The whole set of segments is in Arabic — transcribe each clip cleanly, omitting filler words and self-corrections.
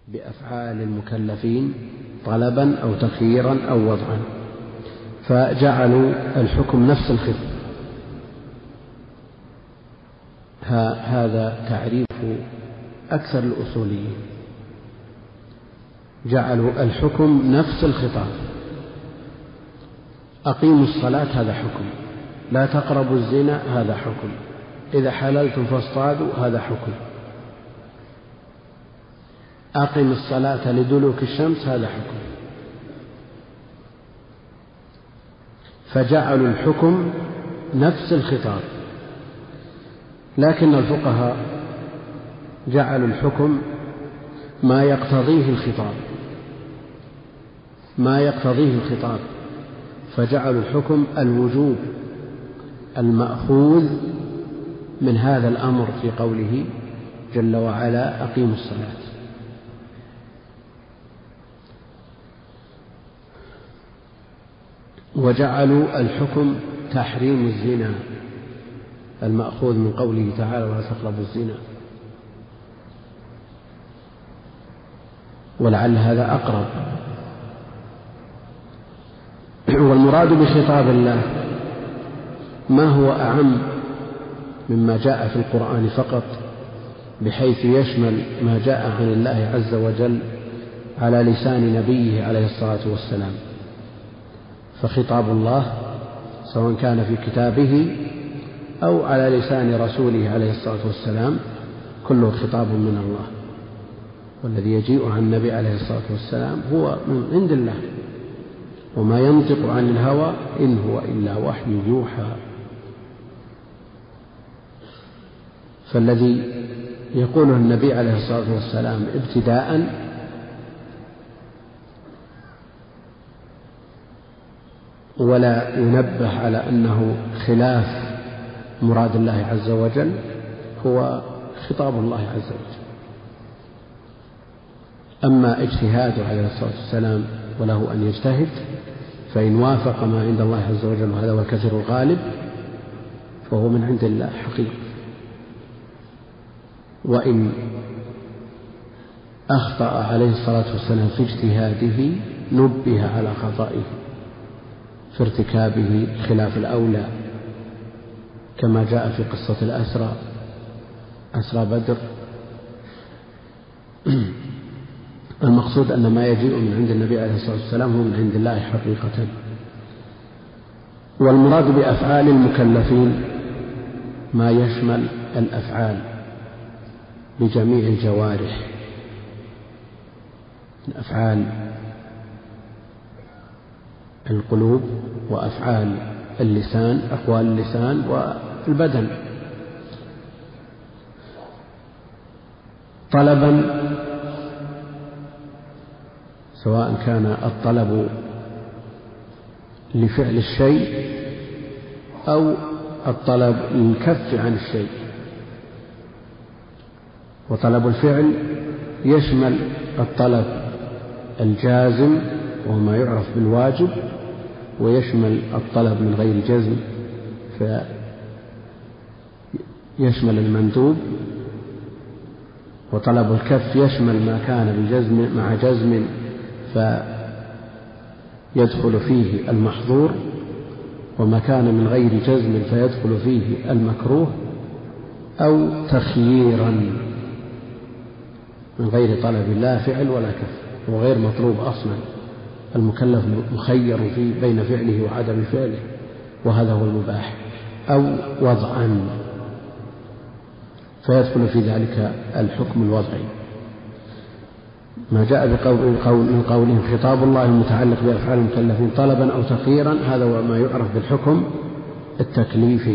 بأفعال المكلفين طلبا أو تخييرا أو وضعا، فجعلوا الحكم نفس الخطاب. هذا تعريف أكثر الأصوليين، جعلوا الحكم نفس الخطاب. أقيموا الصلاة هذا حكم، لا تقربوا الزنا هذا حكم، إذا حللتم فاصطادوا هذا حكم، أقم الصلاة لدلوك الشمس هذا حكم. فجعلوا الحكم نفس الخطاب، لكن الفقهاء جعلوا الحكم ما يقتضيه الخطاب، ما يقتضيه الخطاب، فجعلوا الحكم الوجوب المأخوذ من هذا الأمر في قوله جل وعلا أقيموا الصلاة. وجعلوا الحكم تحريم الزنا المأخوذ من قوله تعالى ولا تقربوا الزنا، ولعل هذا أقرب. والمراد بخطاب الله ما هو أعم مما جاء في القرآن فقط، بحيث يشمل ما جاء عن الله عز وجل على لسان نبيه عليه الصلاة والسلام. فخطاب الله سواء كان في كتابه أو على لسان رسوله عليه الصلاة والسلام كله خطاب من الله، والذي يجيء عن النبي عليه الصلاة والسلام هو من عند الله، وما ينطق عن الهوى إن هو إلا وحي يوحى. فالذي يقوله النبي عليه الصلاة والسلام ابتداء ولا ينبه على أنه خلاف مراد الله عز وجل هو خطاب الله عز وجل. أما اجتهاده عليه الصلاة والسلام وله أن يجتهد، فإن وافق ما عند الله عز وجل وهذا هو الكثير الغالب فهو من عند الله حقيقة، وإن أخطأ عليه الصلاة والسلام في اجتهاده نبه على خطئه في ارتكابه خلاف الأولى، كما جاء في قصة أسرى بدر. المقصود أن ما يجيء من عند النبي عليه الصلاة والسلام هو من عند الله حقيقة. والمراد بأفعال المكلفين ما يشمل الأفعال بجميع الجوارح، أفعال القلوب وأفعال اللسان، أقوال اللسان والبدن، طلبا سواء كان الطلب لفعل الشيء أو الطلب للكف عن الشيء. وطلب الفعل يشمل الطلب الجازم وهو ما يعرف بالواجب، ويشمل الطلب من غير جزم فيشمل المندوب، وطلب الكف يشمل ما كان بجزم مع جزم فيدخل فيه المحظور، وما كان من غير جزم فيدخل فيه المكروه، أو تخييرا من غير طلب لا فعل ولا كف، وغير مطلوب أصلا، المكلف مخير في بين فعله وعدم فعله وهذا هو المباح، أو وضعا فيدخل في ذلك الحكم الوضعي. ما جاء من قولهم خطاب الله المتعلق بأفعال المكلفين طلبا أو تخييرا، هذا هو ما يعرف بالحكم التكليفي،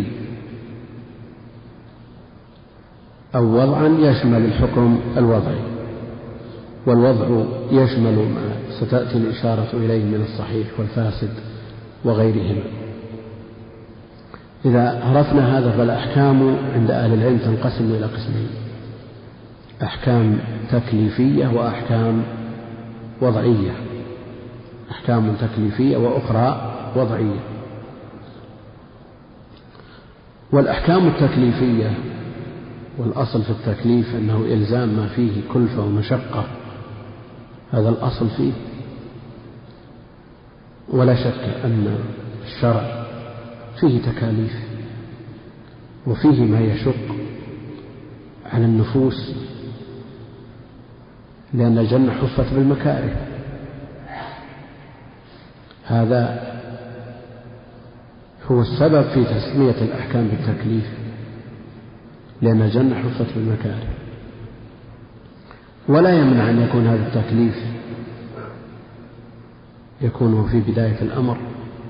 أو وضعا يشمل الحكم الوضعي. والوضع يشمل ما ستأتي الإشارة إليه من الصحيح والفاسد وغيرهما. إذا عرفنا هذا فالأحكام عند أهل العلم تنقسم إلى قسمين: أحكام تكليفية وأحكام وضعية، أحكام تكليفية وأخرى وضعية. والأحكام التكليفية والأصل في التكليف أنه إلزام ما فيه كلفة ومشقة هذا الأصل فيه. ولا شك أن الشرع فيه تكاليف وفيه ما يشق على النفوس، لأن الجنة حفت بالمكاره. هذا هو السبب في تسمية الأحكام بالتكليف، لأن الجنة حفت بالمكاره. ولا يمنع أن يكون هذا التكليف يكون في بداية الأمر،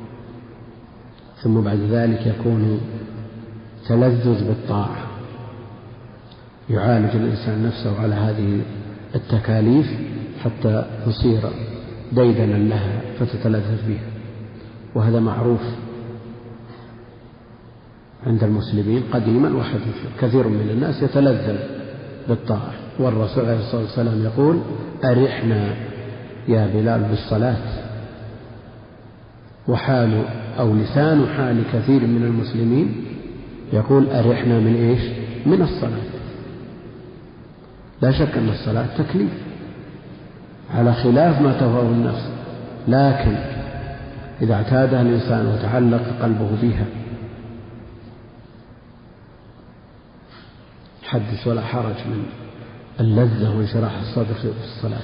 ثم بعد ذلك يكون تلذذ بالطاعة، يعالج الإنسان نفسه على هذه التكاليف حتى يصير ديدنا لها فتتلذذ بها. وهذا معروف عند المسلمين قديما وحديثا، كثير من الناس يتلذذ بالطاعة. والرسول عليه الصلاة والسلام يقول: أرحنا يا بلال بالصلاة. وحال أو لسان حال كثير من المسلمين يقول: أرحنا من إيش؟ من الصلاة. لا شك أن الصلاة تكليف على خلاف ما تهواه النفس، لكن إذا اعتادها الإنسان وتعلق قلبه بها حدث ولا حرج من اللذة وانشراح الصدر في الصلاة.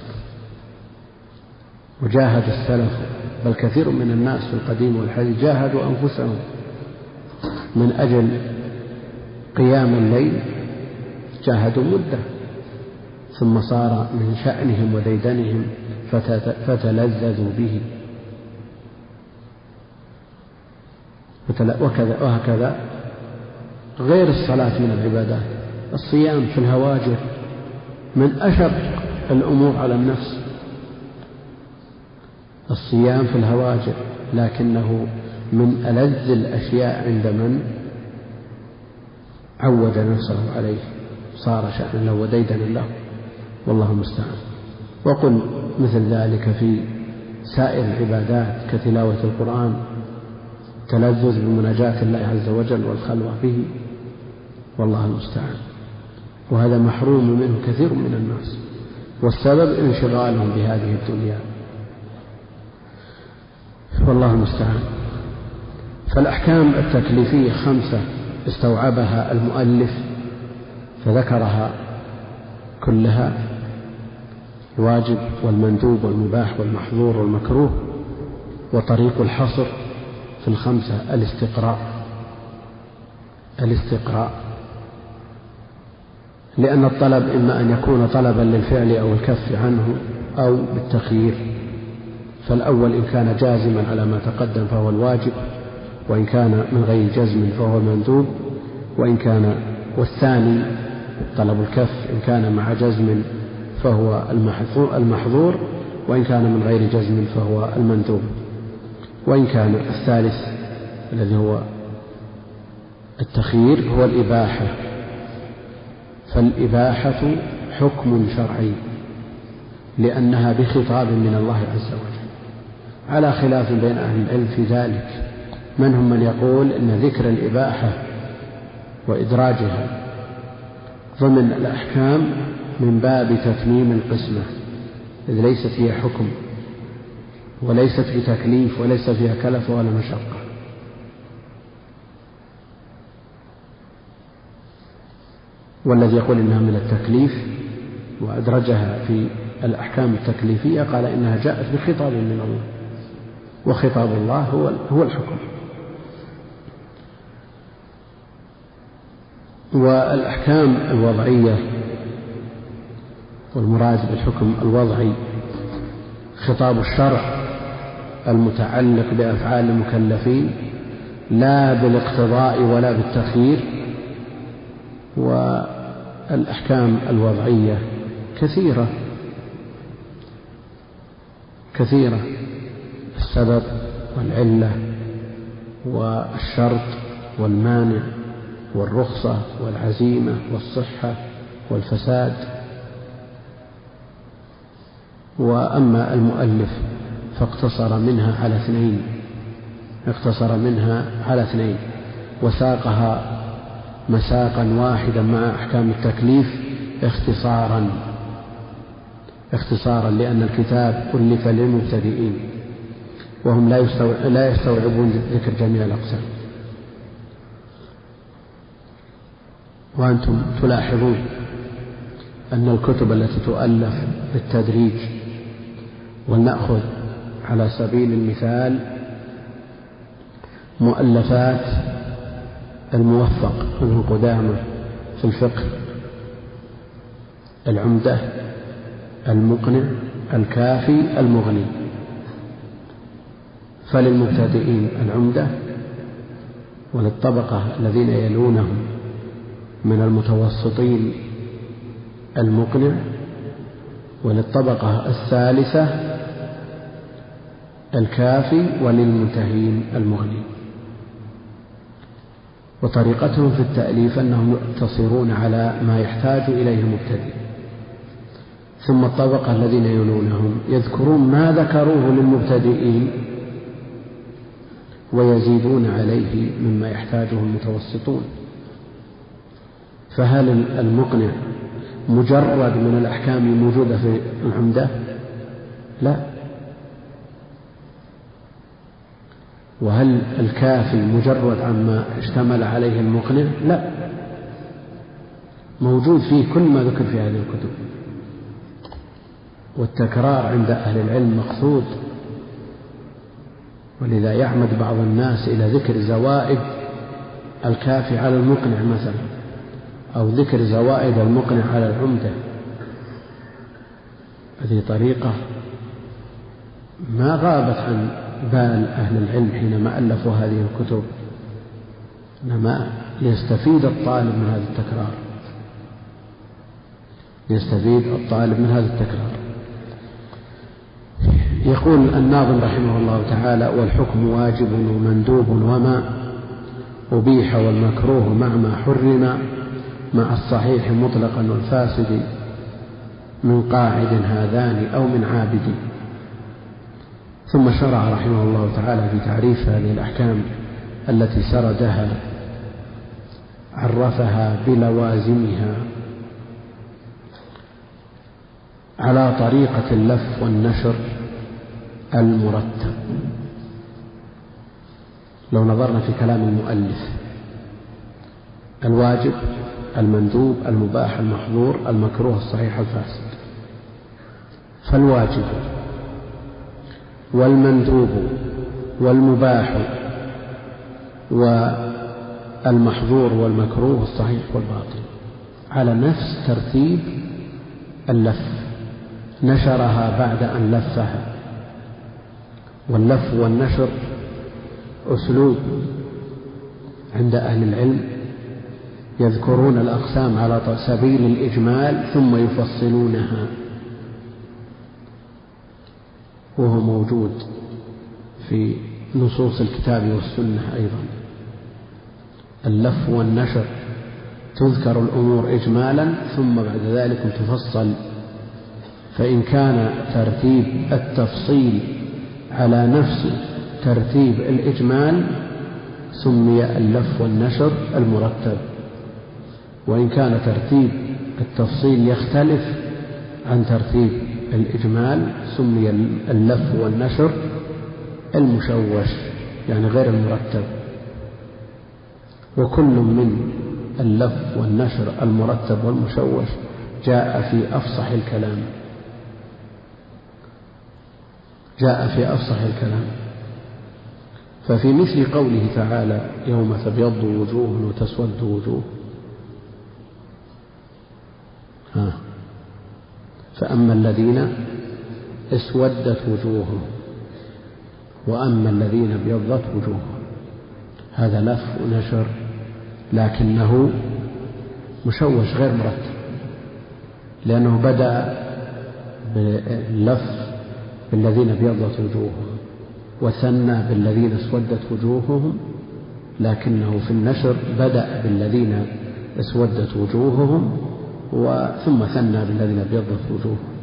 وجاهد السلف، بل كثير من الناس في القديم والحديث جاهدوا أنفسهم من أجل قيام الليل، جاهدوا مدة، ثم صار من شأنهم وديدنهم فتلذذوا به. وهكذا غير الصلاة من العبادات. الصيام في الهواجر من أشق الأمور على النفس، الصيام في الهواجر، لكنه من ألذ الأشياء عند من عود نفسه عليه، صار شأنا له وديدنا له، والله المستعان. وقل مثل ذلك في سائر العبادات كتلاوة القرآن، تلذذ بمناجاة الله عز وجل والخلوة به، والله المستعان. وهذا محروم منه كثير من الناس، والسبب انشغالهم بهذه الدنيا، والله المستعان. فالأحكام التكليفية 5 استوعبها المؤلف فذكرها كلها: الواجب والمندوب والمباح والمحظور والمكروه. وطريق الحصر في 5 الاستقراء، لأن الطلب إما أن يكون طلبا للفعل أو الكف عنه أو بالتخيير. فالأول إن كان جازما على ما تقدم فهو الواجب، وإن كان من غير جزم فهو المندوب، والثاني طلب الكف إن كان مع جزم فهو المحظور، وإن كان من غير جزم فهو المندوب. وإن كان الثالث الذي هو التخيير هو الإباحة، فالإباحة حكم شرعي لأنها بخطاب من الله عز وجل، على خلاف بين أهل العلم في ذلك. منهم من يقول إن ذكر الإباحة وإدراجها ضمن الأحكام من باب تتميم القسمة، إذ ليست فيها حكم وليست بتكليف وليس فيها كلف ولا مشقة. والذي يقول إنها من التكليف وأدرجها في الأحكام التكليفية قال إنها جاءت بخطاب من الله، وخطاب الله هو الحكم. والأحكام الوضعية، والمراد بالحكم الوضعي خطاب الشرع المتعلق بأفعال المكلفين لا بالاقتضاء ولا بالتخيير. والأحكام الوضعية كثيرة، السبب والعلة والشرط والمانع والرخصة والعزيمة والصحة والفساد. وأما المؤلف فاقتصر منها على 2 وساقها مساقا واحدا مع أحكام التكليف اختصارا لأن الكتاب ألف للمبتدئين وهم لا يستوعبون ذكر جميع الأقسام. وأنتم تلاحظون أن الكتب التي تؤلف بالتدريج، ولنأخذ على سبيل المثال مؤلفات الموفق ابن قدامة في الفقه: العمدة، المقنع، الكافي، المغني. فللمبتدئين العمدة، وللطبقة الذين يلونهم من المتوسطين المقنع، وللطبقة الثالثة الكافي، وللمنتهين المغني. وطريقتهم في التأليف أنهم يقتصرون على ما يحتاج إليه المبتدئ، ثم الطبقة الذين يلونهم يذكرون ما ذكروه للمبتدئين ويزيدون عليه مما يحتاجه المتوسطون. فهل المقنع مجرد من الأحكام الموجودة في العمدة؟ لا. وهل الكافي مجرد عما اشتمل عليه المقنع؟ لا، موجود فيه كل ما ذكر في هذه الكتب. والتكرار عند أهل العلم مقصود، ولذا يعمد بعض الناس إلى ذكر زوائد الكافي على المقنع مثلا، أو ذكر زوائد المقنع على العمدة. هذه طريقة ما غابت عن بال أهل العلم حينما ألفوا هذه الكتب، إنما ليستفيد الطالب من هذا التكرار، يستفيد الطالب من هذا التكرار. يقول الناظم رحمه الله تعالى: والحكم واجب ومندوب وما أبيح، والمكروه مع ما حرم، مع الصحيح مطلقا والفاسد، من قاعد هذان أو من عابد. ثم شرع رحمه الله تعالى في تعريف هذه الأحكام التي سردها، عرفها بلوازمها على طريقة اللف والنشر المرتب. لو نظرنا في كلام المؤلف: الواجب، المندوب، المباح، المحظور، المكروه، الصحيح، الفاسد. فالواجب والمندوب والمباح والمحظور والمكروه والصحيح والباطل على نفس ترتيب اللف، نشرها بعد أن لفها. واللف والنشر أسلوب عند أهل العلم، يذكرون الأقسام على سبيل الإجمال ثم يفصلونها، وهو موجود في نصوص الكتاب والسنة أيضا. اللف والنشر تذكر الأمور إجمالا ثم بعد ذلك تفصل، فإن كان ترتيب التفصيل على نفس ترتيب الإجمال سمي اللف والنشر المرتب، وإن كان ترتيب التفصيل يختلف عن ترتيب الإجمال سمي اللف والنشر المشوش، يعني غير المرتب. وكل من اللف والنشر المرتب والمشوش جاء في أفصح الكلام، ففي مثل قوله تعالى: يوم تبيض وجوه وتسود وجوه، فأما الذين اسودت وجوههم وأما الذين ابيضت وجوههم، هذا لف ونشر لكنه مشوش غير مرتب، لأنه بدأ باللف بالذين ابيضت وجوههم وثنى بالذين اسودت وجوههم، لكنه في النشر بدأ بالذين اسودت وجوههم ثم ثنى بالذين ابيضت وجوههم.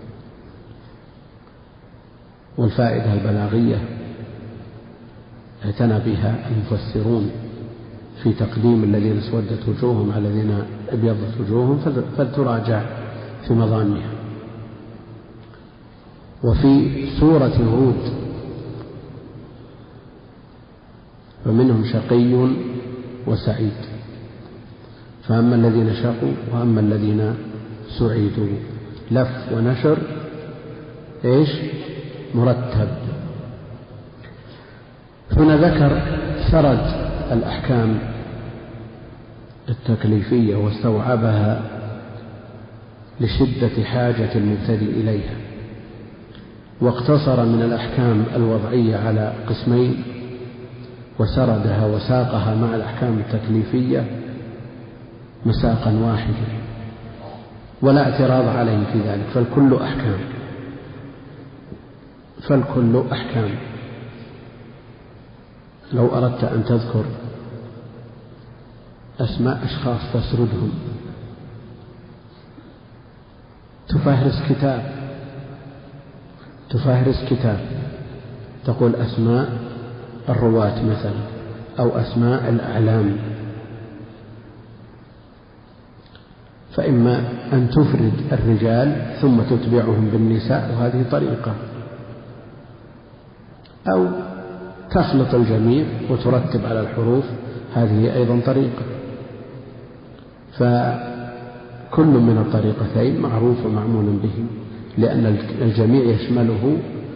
والفائدة البلاغية اعتنى بها المفسرون في تقديم الذين اسودت وجوههم على الذين ابيضت وجوههم، فلتراجع في مضامها. وفي سورة هود فمنهم شقي وسعيد، فأما الذين شقوا وأما الذين سعيدوا، لف ونشر مرتب. هنا ذكر سرد الأحكام التكليفية واستوعبها لشدة حاجة المبتدئ إليها، واقتصر من الأحكام الوضعية على قسمين، وسردها وساقها مع الأحكام التكليفية مساقا واحدا، ولا اعتراض عليه في ذلك، فالكل أحكام. لو أردت أن تذكر أسماء أشخاص تسردهم، تفهرس كتاب تقول أسماء الرواة مثلا، أو أسماء الأعلام، فإما أن تفرد الرجال ثم تتبعهم بالنساء وهذه طريقة، أو تخلط الجميع وترتب على الحروف، هذه أيضا طريقة. فكل من الطريقتين معروف ومعمول به، لأن الجميع يشمله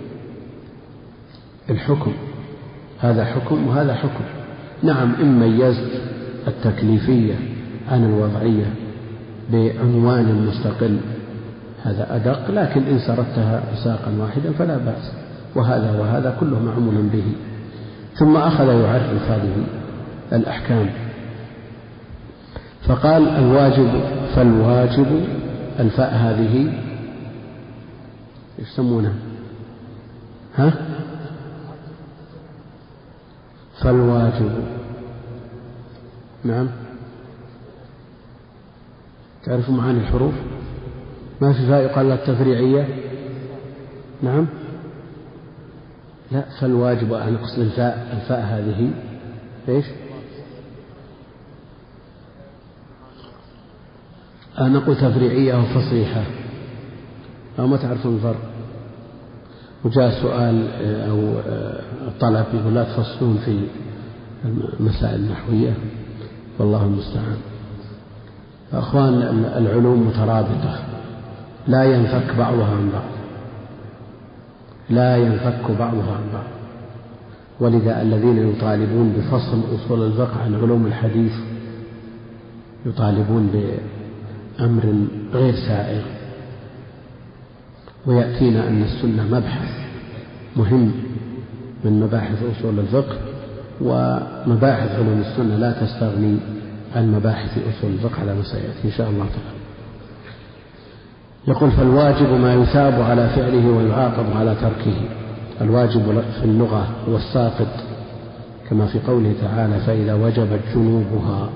الحكم، هذا حكم وهذا حكم. نعم، إن ميزت التكليفية عن الوضعية بعنوان مستقل هذا أدق، لكن إن سردتها مساقا واحدا فلا بأس، وهذا كله معمول به. ثم أخذ يعرف هذه الأحكام، فقال فالواجب الفاء هذه يسمونها فالواجب، نعم، تعرفوا معاني الحروف؟ ما في فاء يقال لها التفريعية، نعم، لا، فالواجب أن قصد الفاء هذه إيش؟ أنا قلت تفريعية وفصيحة، أو ما تعرفون الفرق؟ وجاء سؤال أو طلب يقول لا تفصلون في المسائل النحوية، والله المستعان. أخوان، العلوم مترابطة لا ينفك بعضها عن بعض، ولذا الذين يطالبون بفصل أصول الفقه عن علوم الحديث يطالبون بأمر غير سائغ. ويأتينا أن السنة مبحث مهم من مباحث أصول الفقه، ومباحث علوم السنة لا تستغني عن مباحث أصول الفقه على ما سيأتي إن شاء الله تعالى. يقول فالواجب ما يثاب على فعله ويعاقب على تركه. الواجب في اللغة هو الساقط، كما في قوله تعالى فإذا وجبت جنوبها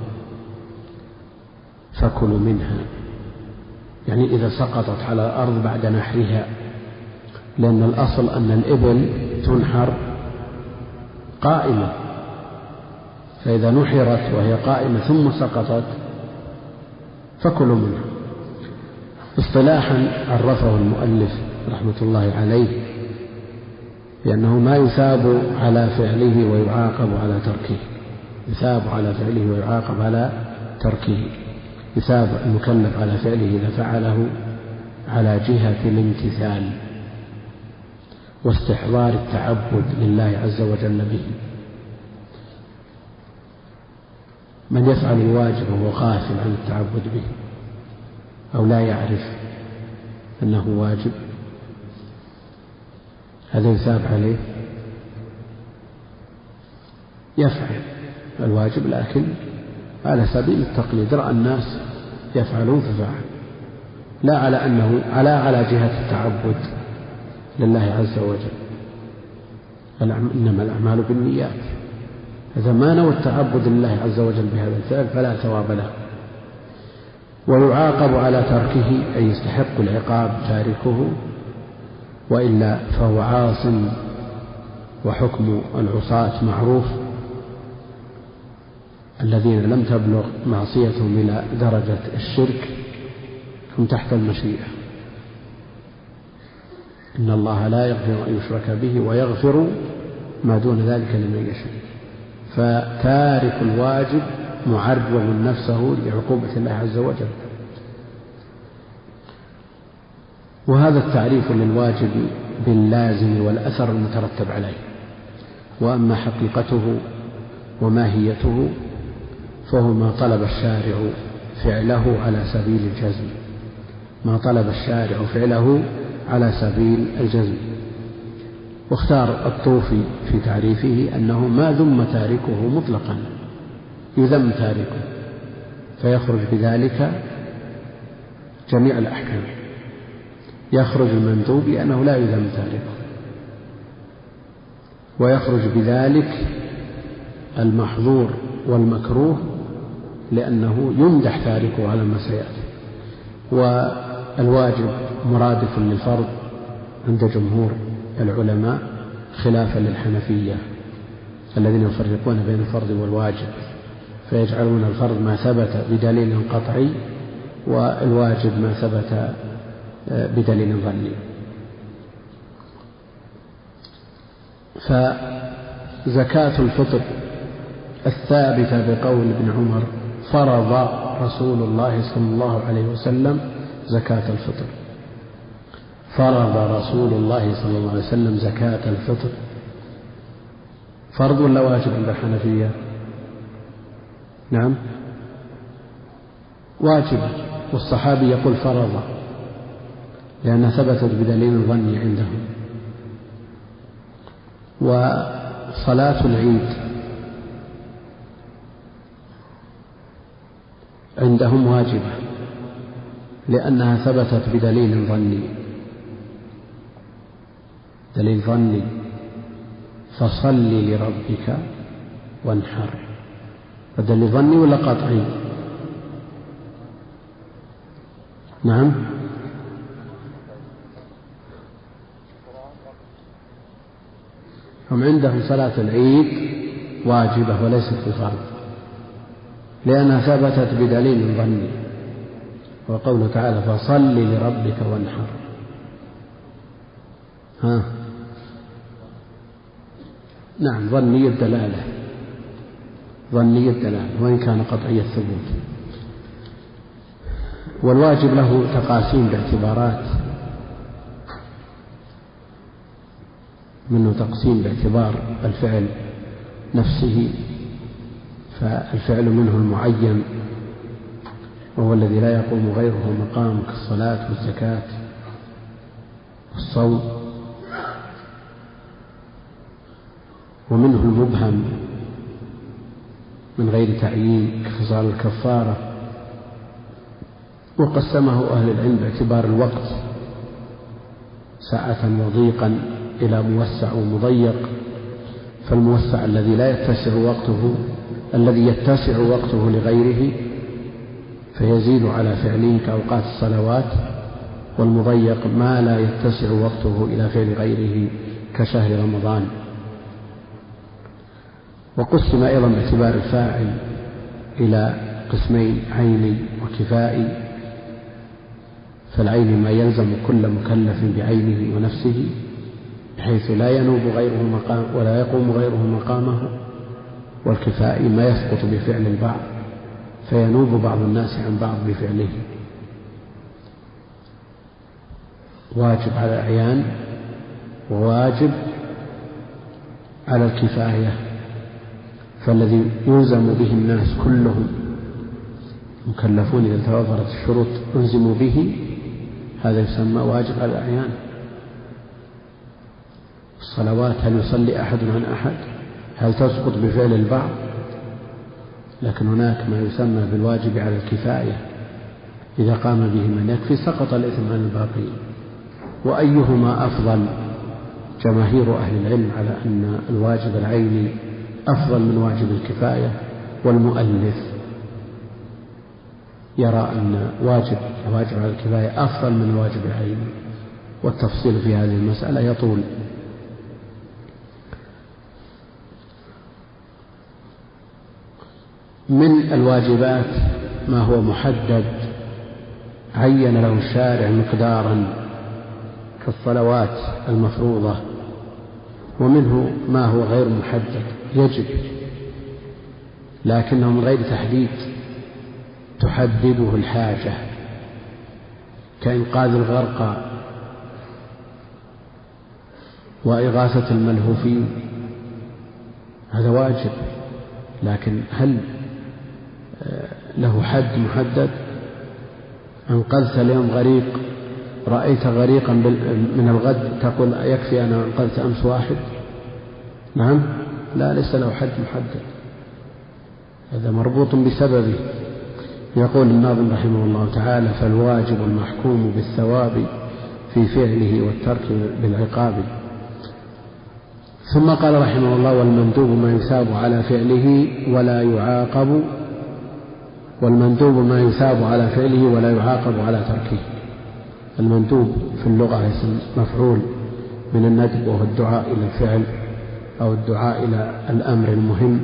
فكلوا منها، يعني إذا سقطت على الأرض بعد نحرها، لأن الأصل أن الإبل تنحر قائمة، فإذا نحرت وهي قائمة ثم سقطت فكلوا منها. اصطلاحا عرفه المؤلف رحمة الله عليه بأنه ما يثاب على فعله ويعاقب على تركه. يثاب على فعله ويعاقب على تركه. يثاب المكلف على فعله إذا فعله على جهة الامتثال واستحضار التعبد لله عز وجل به. من يفعل الواجب وهو غافل عن التعبد به أو لا يعرف أنه واجب، هذا يثاب عليه. يفعل الواجب لكن على سبيل التقليد، رأى الناس يفعلون ففعل، لا على أنه على جهة التعبد لله عز وجل. إنما الأعمال بالنيات، إذا ما نوى التعبد لله عز وجل بهذا الفعل فلا ثواب له. ويعاقب على تركه أي يستحق العقاب تاركه، وإلا فهو عاص، وحكم العصاة معروف، الذين لم تبلغ معصيتهم إلى درجة الشرك هم تحت المشيئة. إن الله لا يغفر أن يشرك به ويغفر ما دون ذلك لمن يشاء. فتارك الواجب معرض نفسه لعقوبة الله عز وجل. وهذا التعريف للواجب باللازم والأثر المترتب عليه. وأما حقيقته وماهيته فهو ما طلب الشارع فعله على سبيل الجزم، ما طلب الشارع فعله على سبيل الجزم. واختار الطوفي في تعريفه أنه ما ذم تاركه مطلقا، يذم تاركه فيخرج بذلك جميع الأحكام. يخرج المندوب لأنه لا يذم تاركه، ويخرج بذلك المحظور والمكروه لأنه يمدح تاركه على ما سيأتي. والواجب مرادف للفرض عند جمهور العلماء خلافا للحنفية الذين يفرقون بين الفرض والواجب، فيجعلون الفرض ما ثبت بدليل قطعي والواجب ما ثبت بدليل ظني. فزكاة الفطر الثابتة بقول ابن عمر فرض رسول الله صلى الله عليه وسلم زكاة الفطر، فرض رسول الله صلى الله عليه وسلم زكاة الفطر، فرض ولا واجب عند الحنفية؟ نعم واجب، والصحابي يقول فرض لأنها ثبتت بدليل ظني عندهم. وصلاة العيد عندهم واجبة لأنها ثبتت بدليل ظني، دليل ظني فصل لربك وانحر. فدليل ظني ولا قطعي؟ نعم هم عندهم صلاة العيد واجبة وليست بفرض لأنها ثبتت بدليل ظني، وقوله تعالى فصل لربك وانحر. نعم ظني الدلالة، ظني الدلالة وإن كان قطعي الثبوت. والواجب له تقاسيم باعتبارات، منه تقسيم باعتبار الفعل نفسه، فالفعل منه المعين وهو الذي لا يقوم غيره مقام كالصلاة والزكاة والصوم، ومنه المبهم من غير تعيين كخصال الكفارة. وقسمه أهل العلم باعتبار الوقت سعة وضيقا إلى موسع ومضيق. فالموسع الذي لا يتسع وقته، الذي يتسع وقته لغيره فيزيد على فعله كأوقات الصلوات، والمضيق ما لا يتسع وقته إلى فعل غيره كشهر رمضان. وقسم أيضا باعتبار الفاعل إلى قسمين عيني وكفائي. فالعين ما يلزم كل مكلف بعينه ونفسه بحيث لا ينوب غيره مقام ولا يقوم غيره مقامه، والكفائي ما يسقط بفعل البعض فينوب بعض الناس عن بعض بفعله. واجب على الأعيان وواجب على الكفاية، فالذي يلزم به الناس كلهم مكلفون إذا توفرت الشروط ألزموا به، هذا يسمى واجب على الأعيان. الصلوات هل يصلي أحد عن أحد؟ هل تسقط بفعل البعض؟ لكن هناك ما يسمى بالواجب على الكفاية، إذا قام به من يكفي سقط الإثم عن الباقين. وأيهما أفضل؟ جماهير أهل العلم على أن الواجب العيني أفضل من واجب الكفاية، والمؤلف يرى أن الواجب على الكفاية أفضل من الواجب العيني، والتفصيل في هذه المسألة يطول. من الواجبات ما هو محدد عين له الشارع مقدارا كالصلوات المفروضة، ومنه ما هو غير محدد يجب لكنه من غير تحديد تحدده الحاجة، كإنقاذ الغرقى وإغاثة الملهوفين، هذا واجب، لكن هل له حد محدد؟ أنقذت اليوم غريق، رأيت غريقا من الغد تقول يكفي أنا أنقذت أمس واحد؟ نعم، لا، ليس له حد محدد، هذا مربوط بسببه. يقول الناظم رحمه الله تعالى: فالواجب المحكوم بالثواب في فعله والترك بالعقاب. ثم قال رحمه الله: والمندوب ما يثاب على فعله ولا يعاقب، والمندوب ما يثاب على فعله ولا يعاقب على تركه. المندوب في اللغة اسم مفعول من الندب، وهو الدعاء إلى الفعل أو الدعاء إلى الأمر المهم.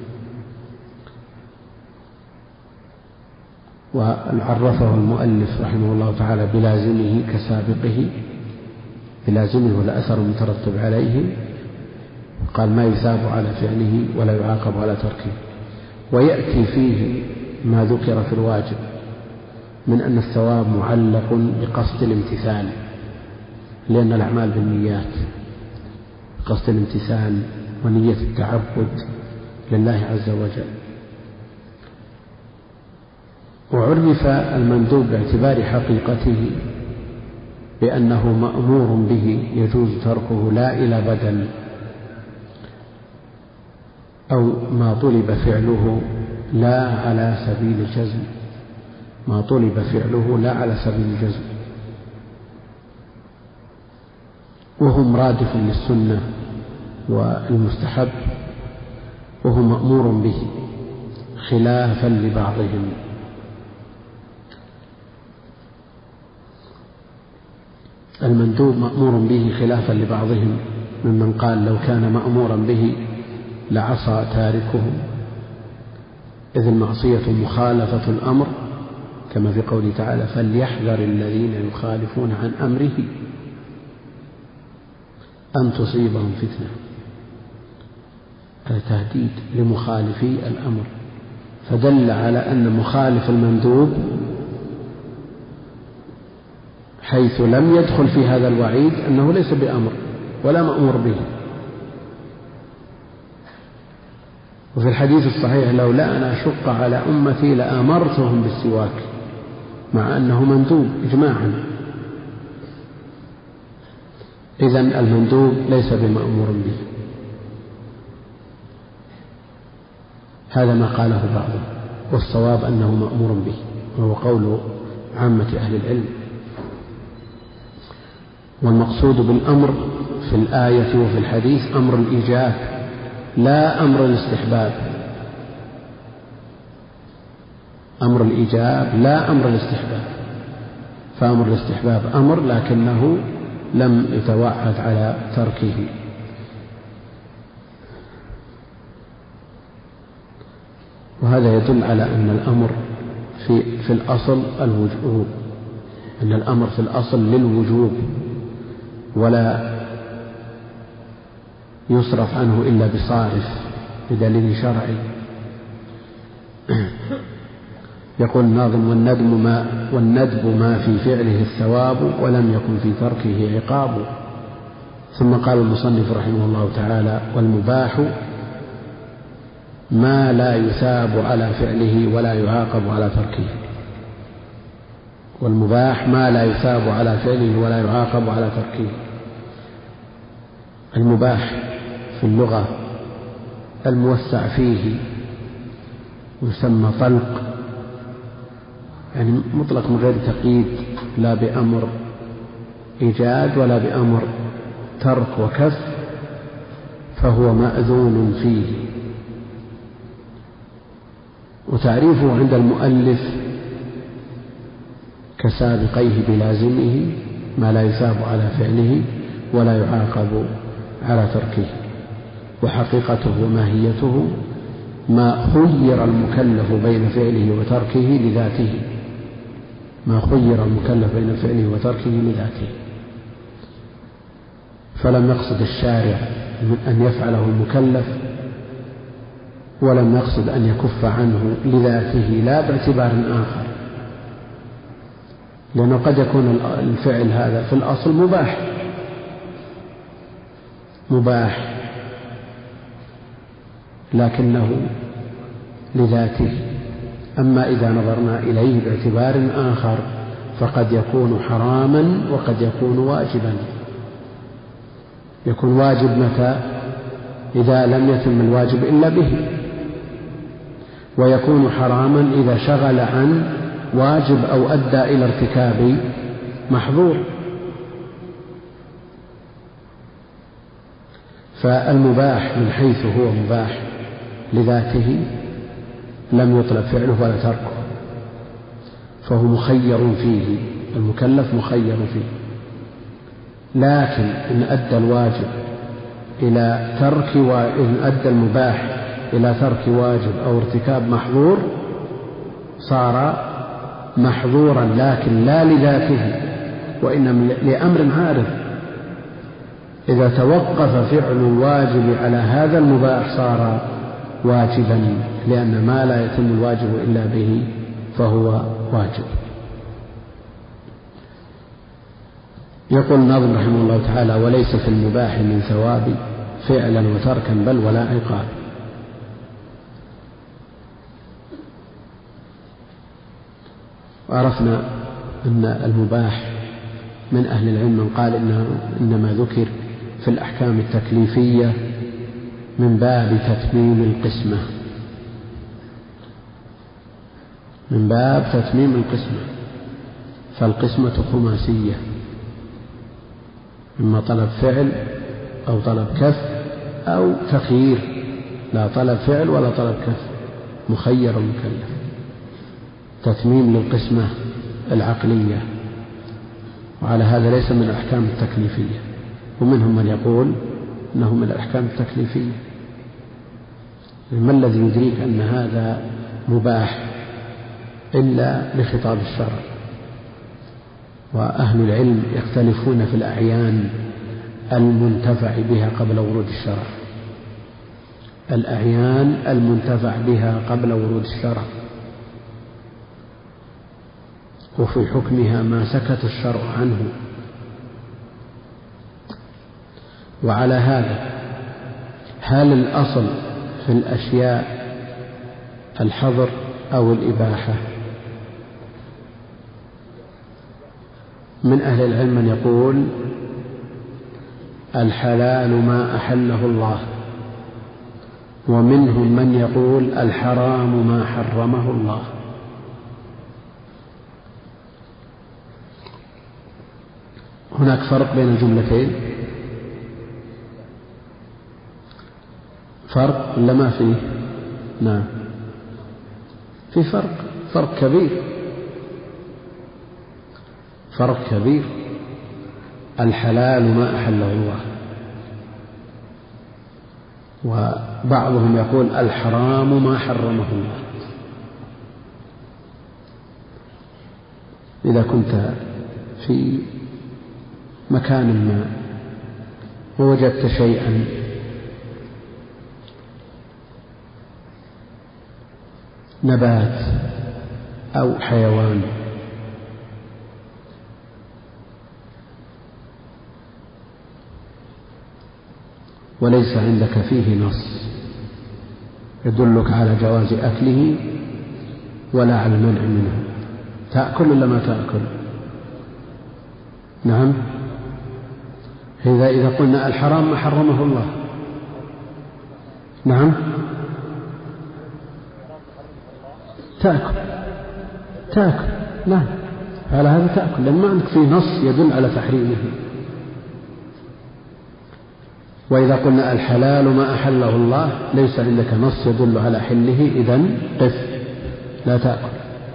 وعرفه المؤلف رحمه الله تعالى بلازمه كسابقه، بلازمه والأثر المترتب عليه، قال: ما يثاب على فعله ولا يعاقب على تركه. ويأتي فيه ما ذكر في الواجب من أن الثواب معلق بقصد الامتثال، لأن الأعمال بالنيات، قصد الامتثال ونية التعبد لله عز وجل. وعرف المندوب باعتبار حقيقته بأنه مأمور به يجوز تركه لا إلى بدل أو ما طلب فعله لا على سبيل الجزم، ما طلب فعله لا على سبيل الجزم، وهو مرادف للسنة والمستحب، وهو مأمور به خلافا لبعضهم. المندوب مأمور به خلافا لبعضهم ممن قال لو كان مأمورا به لعصى تاركه، إذ المعصية مخالفة الأمر، كما في قوله تعالى: فليحذر الذين يخالفون عن أمره أن تصيبهم فتنة. هذا تهديد لمخالفي الأمر، فدل على أن مخالف المندوب حيث لم يدخل في هذا الوعيد أنه ليس بأمر ولا مأمور به. وفي الحديث الصحيح: لولا أن أشق على أمتي لأمرتهم بالسواك، مع أنه مندوب إجماعا. إذن المندوب ليس بمأمور به، هذا ما قاله بعضهم، والصواب أنه مأمور به، وهو قول عامة أهل العلم. والمقصود بالأمر في الآية وفي الحديث أمر الإيجاب لا أمر الاستحباب، أمر الإيجاب لا أمر الاستحباب، فأمر الاستحباب أمر لكنه لم يتوعد على تركه. وهذا يدل على أن الأمر في الأصل الوجوب، أن الأمر في الأصل للوجوب ولا يصرف عنه إلا بصارف بدليل شرعي. يقول الناظم: والندب ما في فعله الثواب ولم يكن في تركه عقاب. ثم قال المصنف رحمه الله تعالى: والمباح ما لا يثاب على فعله ولا يعاقب على تركه. والمباح ما لا يثاب على فعله ولا يعاقب على تركه. المباح في اللغة الموسع فيه يسمى طلق، يعني مطلق من غير تقييد، لا بأمر إيجاد ولا بأمر ترك وكف، فهو مأذون فيه. وتعريفه عند المؤلف كسابقيه بلازمه ما لا يثاب على فعله ولا يعاقب على تركه. وحقيقته ماهيته ما خير المكلف بين فعله وتركه لذاته، ما خير المكلف بين فعله وتركه لذاته. فلم يقصد الشارع من أن يفعله المكلف، ولم يقصد أن يكف عنه لذاته لا باعتبار آخر، لأنه قد يكون الفعل هذا في الأصل مباح لكنه لذاته. أما إذا نظرنا إليه باعتبار آخر فقد يكون حراما وقد يكون واجبا. يكون واجب متى؟ إذا لم يتم الواجب إلا به، ويكون حراما إذا شغل عن واجب أو أدى إلى ارتكاب محظور. فالمباح من حيث هو مباح لذاته لم يطلب فعله ولا تركه، فهو مخير فيه، المكلف مخير فيه. لكن إن أدى الواجب إلى ترك إن أدى المباح إلى ترك واجب أو ارتكاب محظور صار محظورا، لكن لا لذاته وإنما لأمر عارض. إذا توقف فعل الواجب على هذا المباح صار واجبا، لأن ما لا يتم الواجب إلا به فهو واجب. يقول الناظم رحمه الله تعالى: وليس في المباح من ثواب فعلا وتركا بل ولا عقاب. وعرفنا أن المباح من أهل العلم من قال إنما ذكر في الأحكام التكليفية من باب تتميم القسمة، من باب تتميم القسمة، فالقسمة خماسية، إما طلب فعل أو طلب كف أو تخيير، لا طلب فعل ولا طلب كف، مخير مكلف، تتميم للقسمة العقلية. وعلى هذا ليس من الأحكام التكليفية، ومنهم من يقول إنه من الأحكام التكليفية. ما الذي يدريك أن هذا مباح إلا بخطاب الشرع؟ وأهل العلم يختلفون في الأعيان المنتفع بها قبل ورود الشرع، الأعيان المنتفع بها قبل ورود الشرع، وفي حكمها ما سكت الشرع عنه. وعلى هذا هل الأصل في الأشياء الحظر أو الإباحة؟ من أهل العلم من يقول الحلال ما أحله الله، ومنهم من يقول الحرام ما حرمه الله. هناك فرق بين الجملتين، فرق ولا ما فيه؟ نعم في فرق كبير، فرق كبير. الحلال ما أحله الله، وبعضهم يقول الحرام ما حرمه الله. إذا كنت في مكان ما ووجدت شيئا نبات أو حيوان وليس عندك فيه نص يدلك على جواز أكله ولا على المنع منه، تأكل ولا ما تأكل؟ نعم. إذا قلنا الحرام ما حرمه الله، نعم تأكل، نعم على هذا تأكل، لأن ما عندك فيه نص يدل على تحريمه. وإذا قلنا الحلال ما أحله الله ليس عندك نص يدل على حله، إذن قف لا تأكل.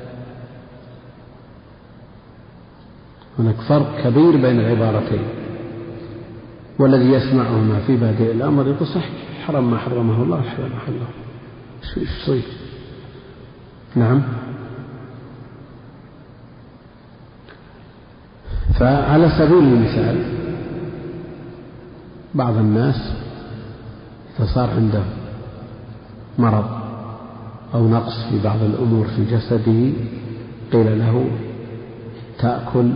هناك فرق كبير بين العبارتين، والذي يسمعهما في بادئ الأمر يقول صح حرم ما حرمه الله، حرم ما حرمه الله، إيش صير؟ نعم. فعلى سبيل المثال بعض الناس إذا صار عنده مرض أو نقص في بعض الأمور في جسده قيل له تأكل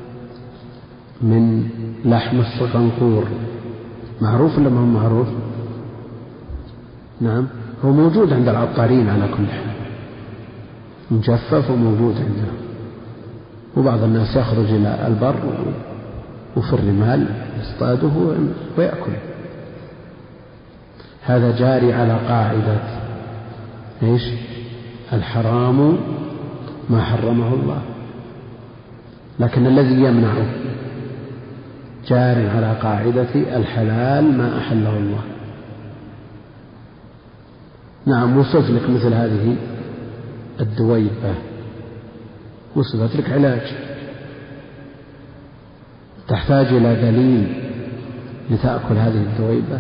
من لحم الصقنقور. معروف ولا ما هو معروف؟ نعم، هو موجود عند العطارين على كل حال، مجفف وموجود عندهم، وبعض الناس يخرج إلى البر وفي الرمال يصطاده ويأكل. هذا جاري على قاعدة إيش؟ الحرام ما حرمه الله، لكن الذي يمنعه جار على قاعدة الحلال ما أحله الله. نعم، وصف لك مثل هذه الدويبة، وصفت لك علاج، تحتاج إلى دليل لتأكل هذه الدويبة.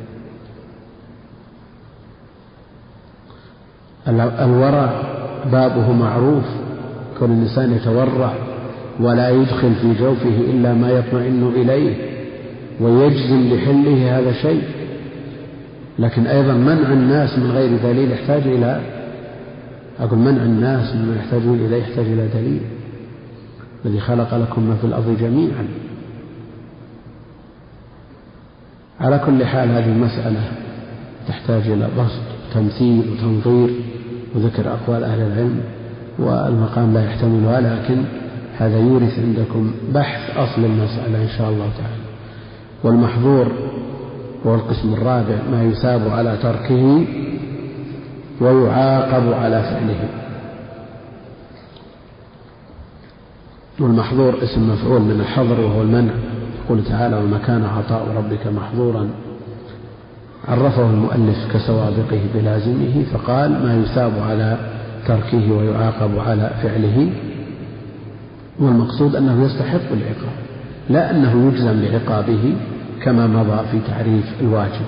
الورع بابه معروف، كون الإنسان يتورع ولا يدخل في جوفه إلا ما يطمئن إليه ويجزم بحله، هذا شيء. لكن أيضا منع الناس من غير دليل يحتاج إلى، أقول منع الناس مما يحتاجون إليه يحتاج إلى دليل. الذي خلق لكم ما في الأرض جميعا. على كل حال هذه المسألة تحتاج إلى بسط تمثيل وتنظير وذكر أقوال أهل العلم، والمقام لا يحتملها، لكن هذا يورث عندكم بحث أصل المسألة إن شاء الله تعالى. والمحظور هو القسم الرابع، ما يثاب على تركه ويعاقب على فعله. والمحظور اسم مفعول من الحظر وهو المنع. يقول تعالى: وما كان عطاء ربك محظورا. عرفه المؤلف كسوابقه بلازمه، فقال ما يثاب على تركه ويعاقب على فعله، والمقصود أنه يستحق العقاب، لا أنه يجزم بعقابه كما مضى في تعريف الواجب.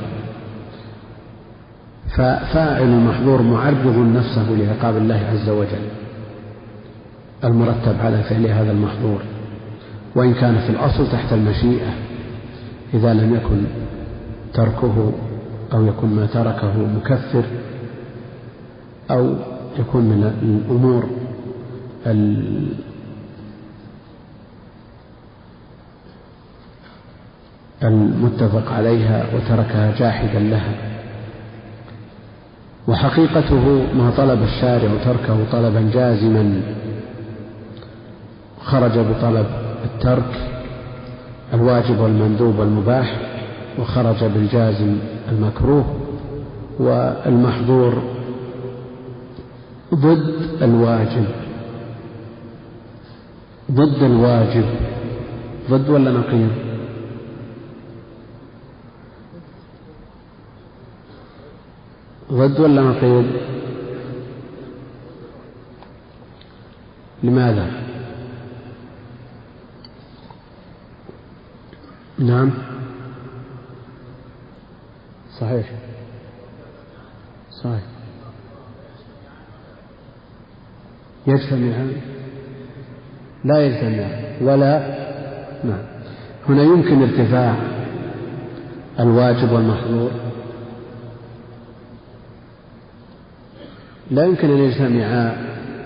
ففاعل المحظور معرض نفسه لعقاب الله عز وجل المرتب على فعل هذا المحظور، وإن كان في الأصل تحت المشيئة، إذا لم يكن تركه أو يكون ما تركه مكفر، أو يكون من الأمور المتفق عليها وتركها جاحدا لها. وحقيقته ما طلب الشارع تركه طلبا جازما، خرج بطلب الترك الواجب والمندوب والمباح، وخرج بالجازم المكروه. والمحظور ضد الواجب، ضد الواجب، ضد ولا نقيض؟ ضد ولا نقيض؟ لماذا؟ نعم صحيح صحيح، يجتمعان لا يجتمعان ولا. نعم، هنا يمكن ارتفاع الواجب والمحظور، لا يمكن أن يجتمعا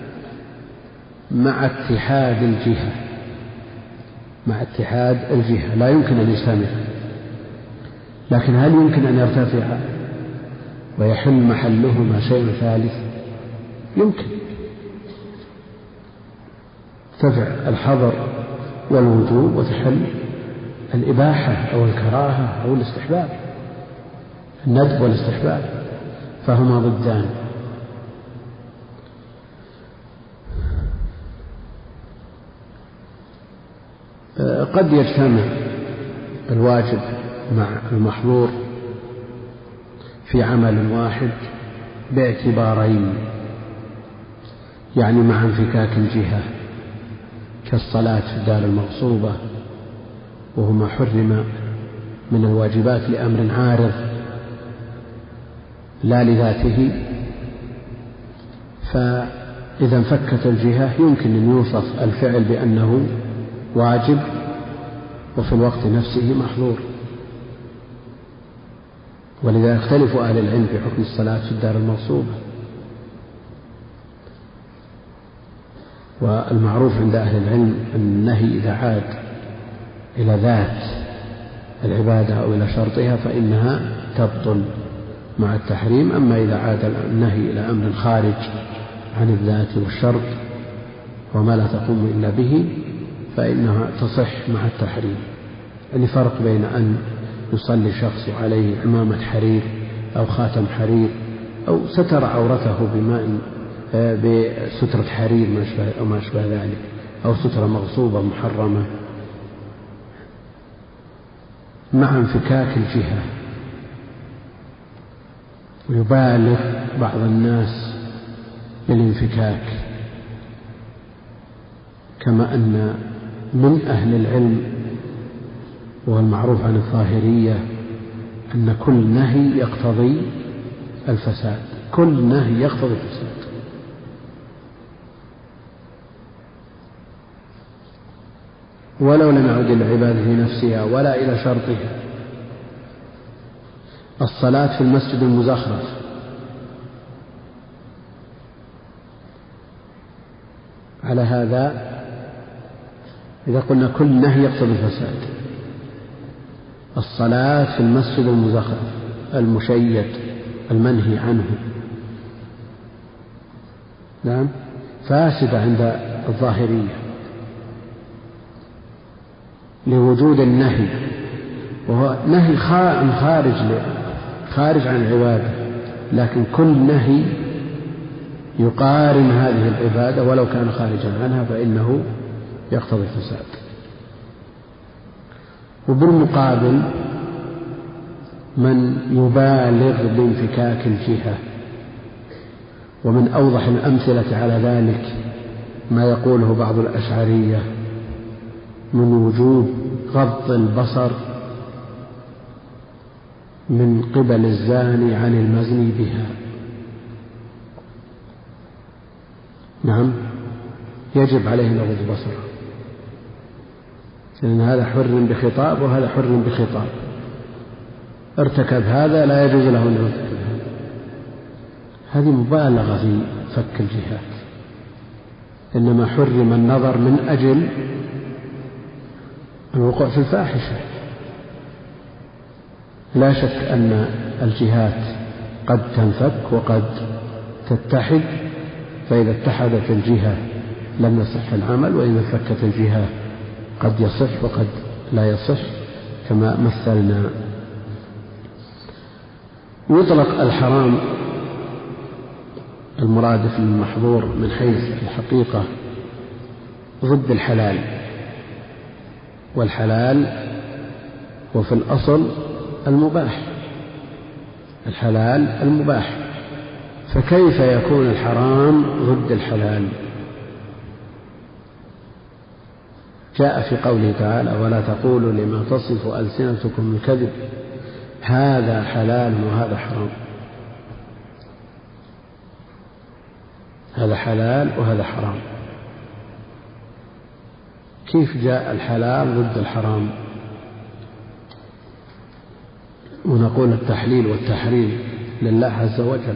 مع اتحاد الجهة، مع اتحاد الجهة لا يمكن أن يجتمعا، لكن هل يمكن أن يرتفع ويحل محلهما شيء ثالث؟ يمكن ترتفع الحظر والوجوب وتحل الإباحة أو الكراهة أو الاستحباب، الندب والاستحباب، فهما ضدان. قد يجتمع الواجب مع المحظور في عمل واحد باعتبارين، يعني مع انفكاك الجهة، كالصلاة في الدار المغصوبة، وهو ما حرم من الواجبات لأمر عارض لا لذاته، فإذا انفكت الجهة يمكن أن يوصف الفعل بأنه واجب وفي الوقت نفسه محظور. ولذا يختلف أهل العلم في حكم الصلاة في الدار المغصوبة. والمعروف عند أهل العلم أن النهي إذا عاد إلى ذات العبادة أو إلى شرطها فإنها تبطل مع التحريم. أما إذا عاد النهي إلى أمر خارج عن الذات والشرط وما لا تقوم إلا به فإنها تصح مع التحريم. يعني فرق بين أن يصلي شخص عليه عمامة حرير أو خاتم حرير أو ستر عورته بسترة حرير أو ما أشبه ذلك، أو سترة مغصوبة محرمة، مع انفكاك الجهة. ويبالغ بعض الناس بالانفكاك، كما أن من أهل العلم والمعروف عن الظاهرية أن كل نهي يقتضي الفساد، كل نهي يقتضي الفساد. ولو لم يعد العبادة في نفسها ولا إلى شرطها. الصلاة في المسجد المزخرف، على هذا إذا قلنا كل نهي يقتضي الفساد، الصلاة في المسجد المزخرف المشيد المنهي عنه نعم فاسدة عند الظاهرية لوجود النهي، وهو نهي خارج عن العبادة، لكن كل نهي يقارن هذه العبادة ولو كان خارجا عنها فإنه يقتضي الفساد. وبالمقابل من يبالغ بانفكاك الجهة، ومن أوضح الأمثلة على ذلك ما يقوله بعض الأشعرية من وجوب غض البصر من قبل الزاني عن المزني بها. نعم يجب عليه أن يغض بصره، لأن هذا حر بخطاب وهذا حر بخطاب، ارتكب هذا لا يجوز له أن يرتكب هذا. هذه مبالغة في فك الجهات، إنما حرم النظر من أجل الوقوع في الفاحشة. لا شك أن الجهات قد تنفك وقد تتحد، فإذا اتحدت الجهة لم يصح العمل، وإذا فكت الجهة قد يصح وقد لا يصح كما مثلنا. يطلق الحرام المرادف للمحظور من حيث الحقيقة ضد الحلال، والحلال وفي الأصل المباح، الحلال المباح، فكيف يكون الحرام ضد الحلال؟ جاء في قوله تعالى: ولا تقولوا لما تصف ألسنتكم الكذب هذا حلال وهذا حرام. هذا حلال وهذا حرام، كيف جاء الحلال ضد الحرام؟ ونقول التحليل والتحريم لله عز وجل.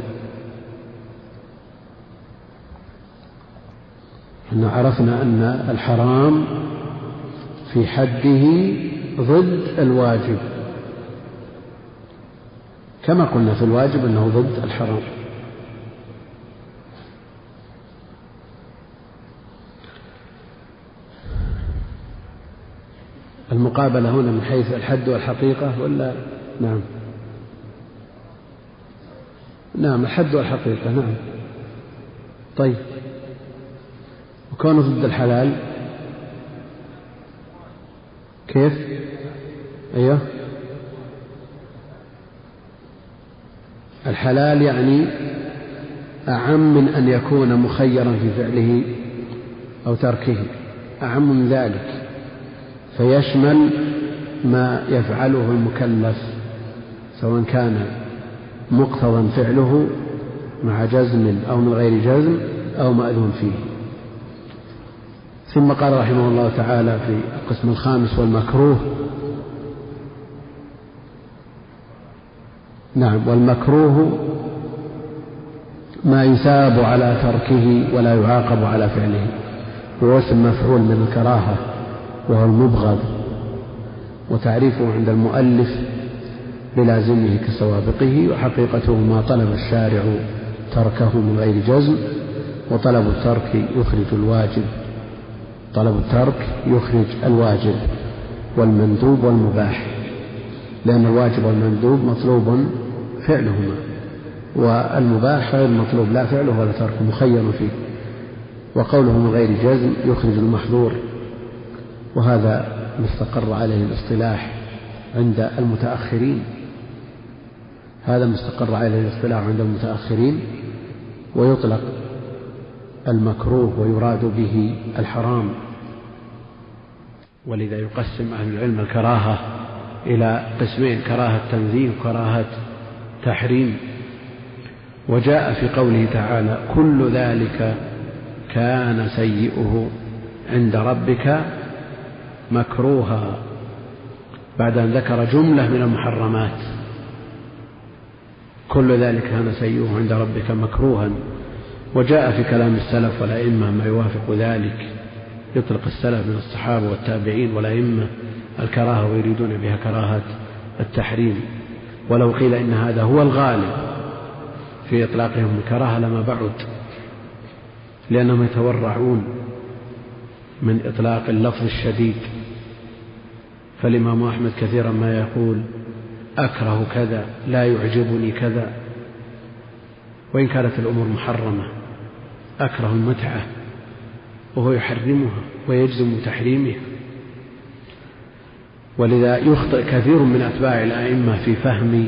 إحنا عرفنا أن الحرام في حده ضد الواجب، كما قلنا في الواجب أنه ضد الحرام. المقابلة هنا من حيث الحد والحقيقة ولا؟ نعم الحد والحقيقة. نعم. طيب وكونه ضد الحلال كيف؟ أيوه الحلال يعني أعم من أن يكون مخيرا في فعله أو تركه، أعم من ذلك، فيشمل ما يفعله المكلف سواء كان مقتضى فعله مع جزم أو من غير جزم أو مأذون فيه. ثم قال رحمه الله تعالى في القسم الخامس والمكروه: نعم. والمكروه ما يثاب على تركه ولا يعاقب على فعله، هو اسم مفعول من الكراهة وهو المبغض، وتعريفه عند المؤلف بلازمه كسوابقه، وحقيقته ما طلب الشارع تركه من غير جزم، وطلب الترك يخرج الواجب، طلب الترك يخرج الواجب والمندوب والمباح، لأن الواجب والمندوب مطلوب فعلهما، والمباح غير مطلوب لا فعله ولا تركه، مخير فيه. وقوله من غير جزم يخرج المحظور، وهذا ما استقر عليه الاصطلاح عند المتأخرين، هذا ما استقر عليه الاصطلاح عند المتأخرين، ويطلق المكروه ويراد به الحرام. ولذا يقسم أهل العلم الكراهة إلى قسمين: كراهة تنزيه وكراهة تحريم. وجاء في قوله تعالى: كل ذلك كان سيئه عند ربك مكروها، بعد أن ذكر جملة من المحرمات. كل ذلك كان سيئه عند ربك مكروها. وجاء في كلام السلف والأئمة ما يوافق ذلك، يطلق السلف من الصحابة والتابعين والأئمة الكراهة ويريدون بها كراهة التحريم. ولو قيل إن هذا هو الغالب في إطلاقهم الكراهة لما بعد، لأنهم يتورعون من إطلاق اللفظ الشديد. فالإمام أحمد كثيرا ما يقول: أكره كذا، لا يعجبني كذا، وإن كانت الأمور محرمة. أكره المتعة وهو يحرمها ويجزم تحريمها. ولذا يخطئ كثير من أتباع الأئمة في فهم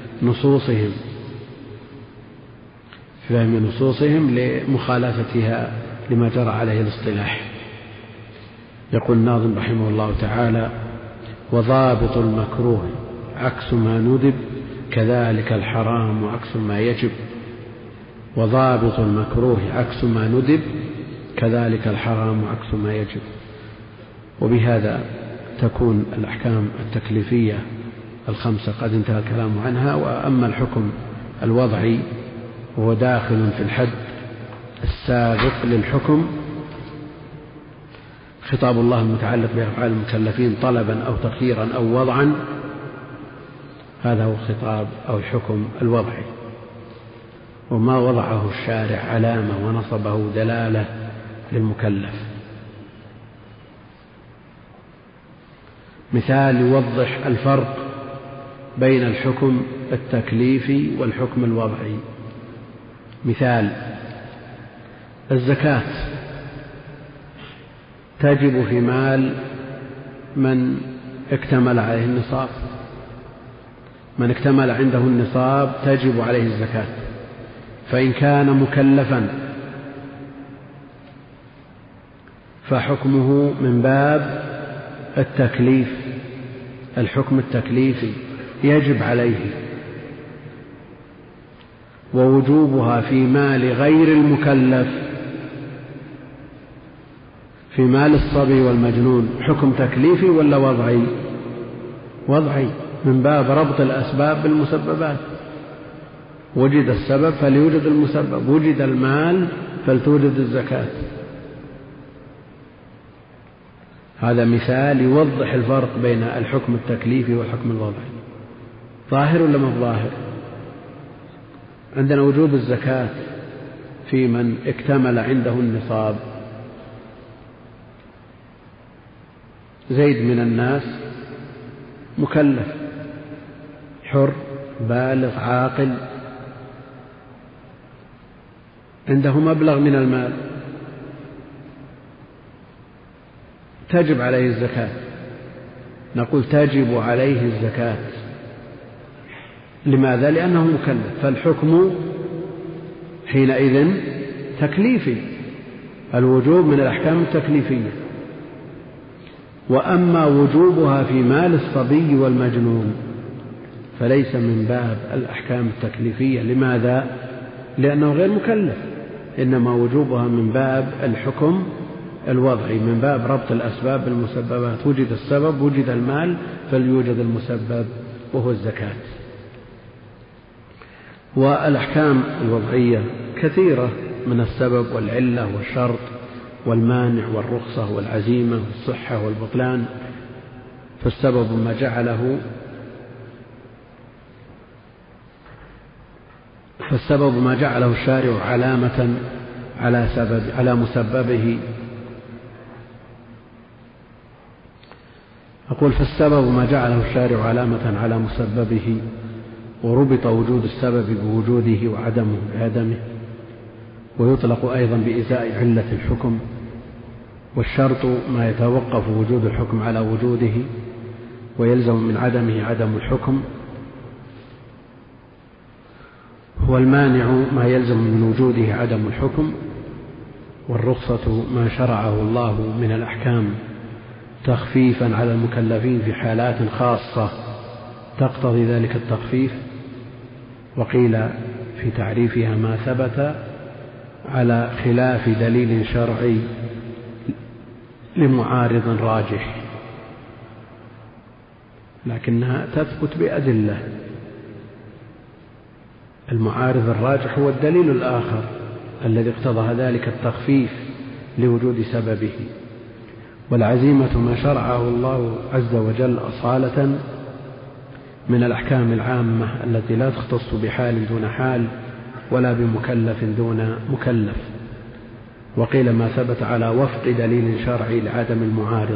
نصوصهم لمخالفتها لما جرى عليه الاصطلاح. يقول الناظم رحمه الله تعالى: وضابط المكروه عكس ما ندب، كذلك الحرام عكس ما يجب. وضابط المكروه عكس ما ندب، كذلك الحرام عكس ما يجب. وبهذا تكون الأحكام التكليفية الخمسة قد انتهى الكلام عنها. وأما الحكم الوضعي وهو داخل في الحد السابق للحكم، خطاب الله المتعلق بأفعال المكلفين طلبا أو تخييرا أو وضعا، هذا هو خطاب أو الحكم الوضعي. وما وضعه الشارع علامة ونصبه دلالة للمكلف. مثال يوضح الفرق بين الحكم التكليفي والحكم الوضعي. مثال: الزكاة تجب في مال من اكتمل عليه النصاب، من اكتمل عنده النصاب تجب عليه الزكاة. فإن كان مكلفا فحكمه من باب التكليف، الحكم التكليفي يجب عليه. ووجوبها في مال غير المكلف، في مال الصبي والمجنون، حكم تكليفي ولا وضعي؟ وضعي، من باب ربط الأسباب بالمسببات. وجد السبب فليوجد المسبب، وجد المال فلتوجد الزكاة. هذا مثال يوضح الفرق بين الحكم التكليفي والحكم الوضعي. ظاهر ولا ما ظاهر؟ عندنا وجوب الزكاة في من اكتمل عنده النصاب. زيد من الناس مكلف حر بالغ عاقل، عنده مبلغ من المال، تجب عليه الزكاة. نقول تجب عليه الزكاة. لماذا؟ لأنه مكلف، فالحكم حينئذ تكليفي، الوجوب من الأحكام التكليفية. وأما وجوبها في مال الصبي والمجنون فليس من باب الأحكام التكليفية. لماذا؟ لأنه غير مكلف، إنما وجوبها من باب الحكم الوضعي، من باب ربط الأسباب بالمسببات. وجد السبب وجد المال فليوجد المسبب وهو الزكاة. والأحكام الوضعية كثيرة من السبب والعلة والشرط والمانع والرخصة والعزيمة والصحة والبطلان، فالسبب ما جعله الشارع علامة على مسببه. أقول فالسبب ما جعله الشارع علامة على مسببه، وربط وجود السبب بوجوده وعدمه بعدمه، ويطلق أيضا بإزاء علة الحكم. والشرط ما يتوقف وجود الحكم على وجوده ويلزم من عدمه عدم الحكم. والمانع ما يلزم من وجوده عدم الحكم. والرخصة ما شرعه الله من الأحكام تخفيفا على المكلفين في حالات خاصة تقتضي ذلك التخفيف. وقيل في تعريفها ما ثبت على خلاف دليل شرعي لمعارض راجح، لكنها تثبت بأدلة. المعارض الراجح هو الدليل الآخر الذي اقتضى ذلك التخفيف لوجود سببه. والعزيمة ما شرعه الله عز وجل أصالة من الأحكام العامة التي لا تختص بحال دون حال ولا بمكلف دون مكلف. وقيل ما ثبت على وفق دليل شرعي لعدم المعارض.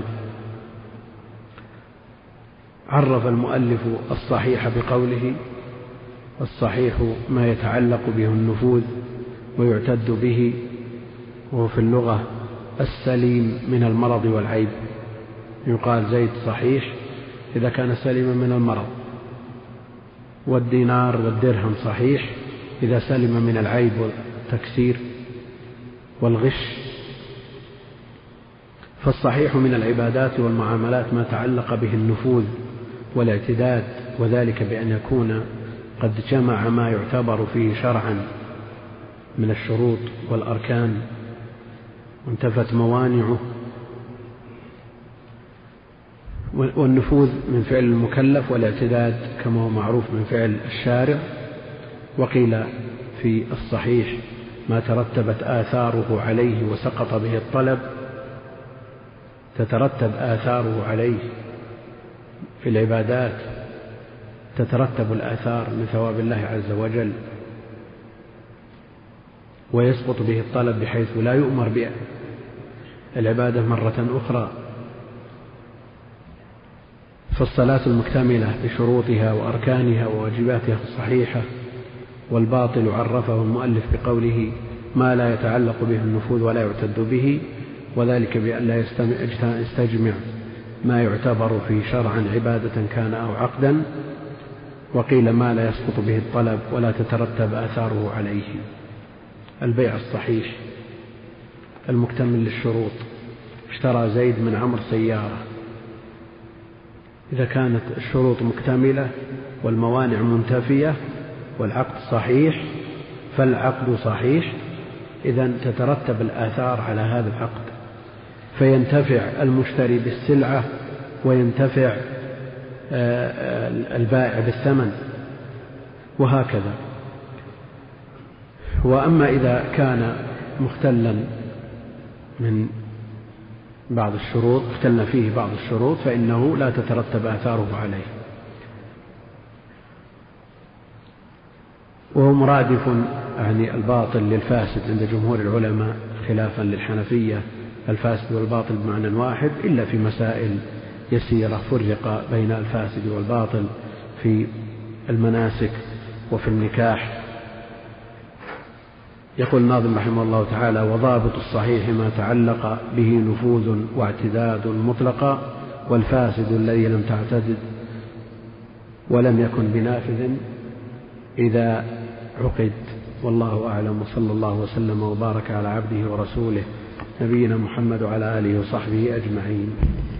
عرف المؤلف الصحيح بقوله: الصحيح ما يتعلق به النفوذ ويعتد به، وهو في اللغة السليم من المرض والعيب. يقال زيد صحيح إذا كان سليما من المرض، والدينار والدرهم صحيح إذا سلم من العيب والتكسير والغش. فالصحيح من العبادات والمعاملات ما تعلق به النفوذ والاعتداد، وذلك بأن يكون قد جمع ما يعتبر فيه شرعا من الشروط والأركان وانتفت موانعه. والنفوذ من فعل المكلف، والاعتداد كما هو معروف من فعل الشارع. وقيل في الصحيح ما ترتبت آثاره عليه وسقط به الطلب. تترتب آثاره عليه في العبادات، تترتب الآثار من ثواب الله عز وجل، ويسقط به الطلب بحيث لا يؤمر بالعبادة مرة أخرى. فالصلاة المكتملة بشروطها وأركانها وواجباتها الصحيحة. والباطل عرفه المؤلف بقوله: ما لا يتعلق به النفوذ ولا يعتد به، وذلك بأن لا يستجمع ما يعتبر فيه شرعا عبادة كان أو عقدا. وقيل ما لا يسقط به الطلب ولا تترتب آثاره عليه. البيع الصحيح المكتمل للشروط: اشترى زيد من عمرو سيارة. إذا كانت الشروط مكتملة والموانع منتفية والعقد صحيح فالعقد صحيح، إذن تترتب الآثار على هذا العقد، فينتفع المشتري بالسلعة وينتفع البائع بالثمن، وهكذا. وأما إذا كان مختلا من بعض الشروط، اختلنا فيه بعض الشروط، فإنه لا تترتب آثاره عليه. وهو مرادف يعني الباطل للفاسد عند جمهور العلماء، خلافا للحنفية. الفاسد والباطل بمعنى واحد، إلا في مسائل يسيرة فرق بين الفاسد والباطل في المناسك وفي النكاح. يقول الناظم رحمه الله تعالى: وضابط الصحيح ما تعلق به نفوذ واعتداد مطلقا، والفاسد الذي لم تعتدد ولم يكن بنافذ إذا عقد. والله أعلم، وصلى الله وسلم وبارك على عبده ورسوله نبينا محمد وعلى آله وصحبه أجمعين.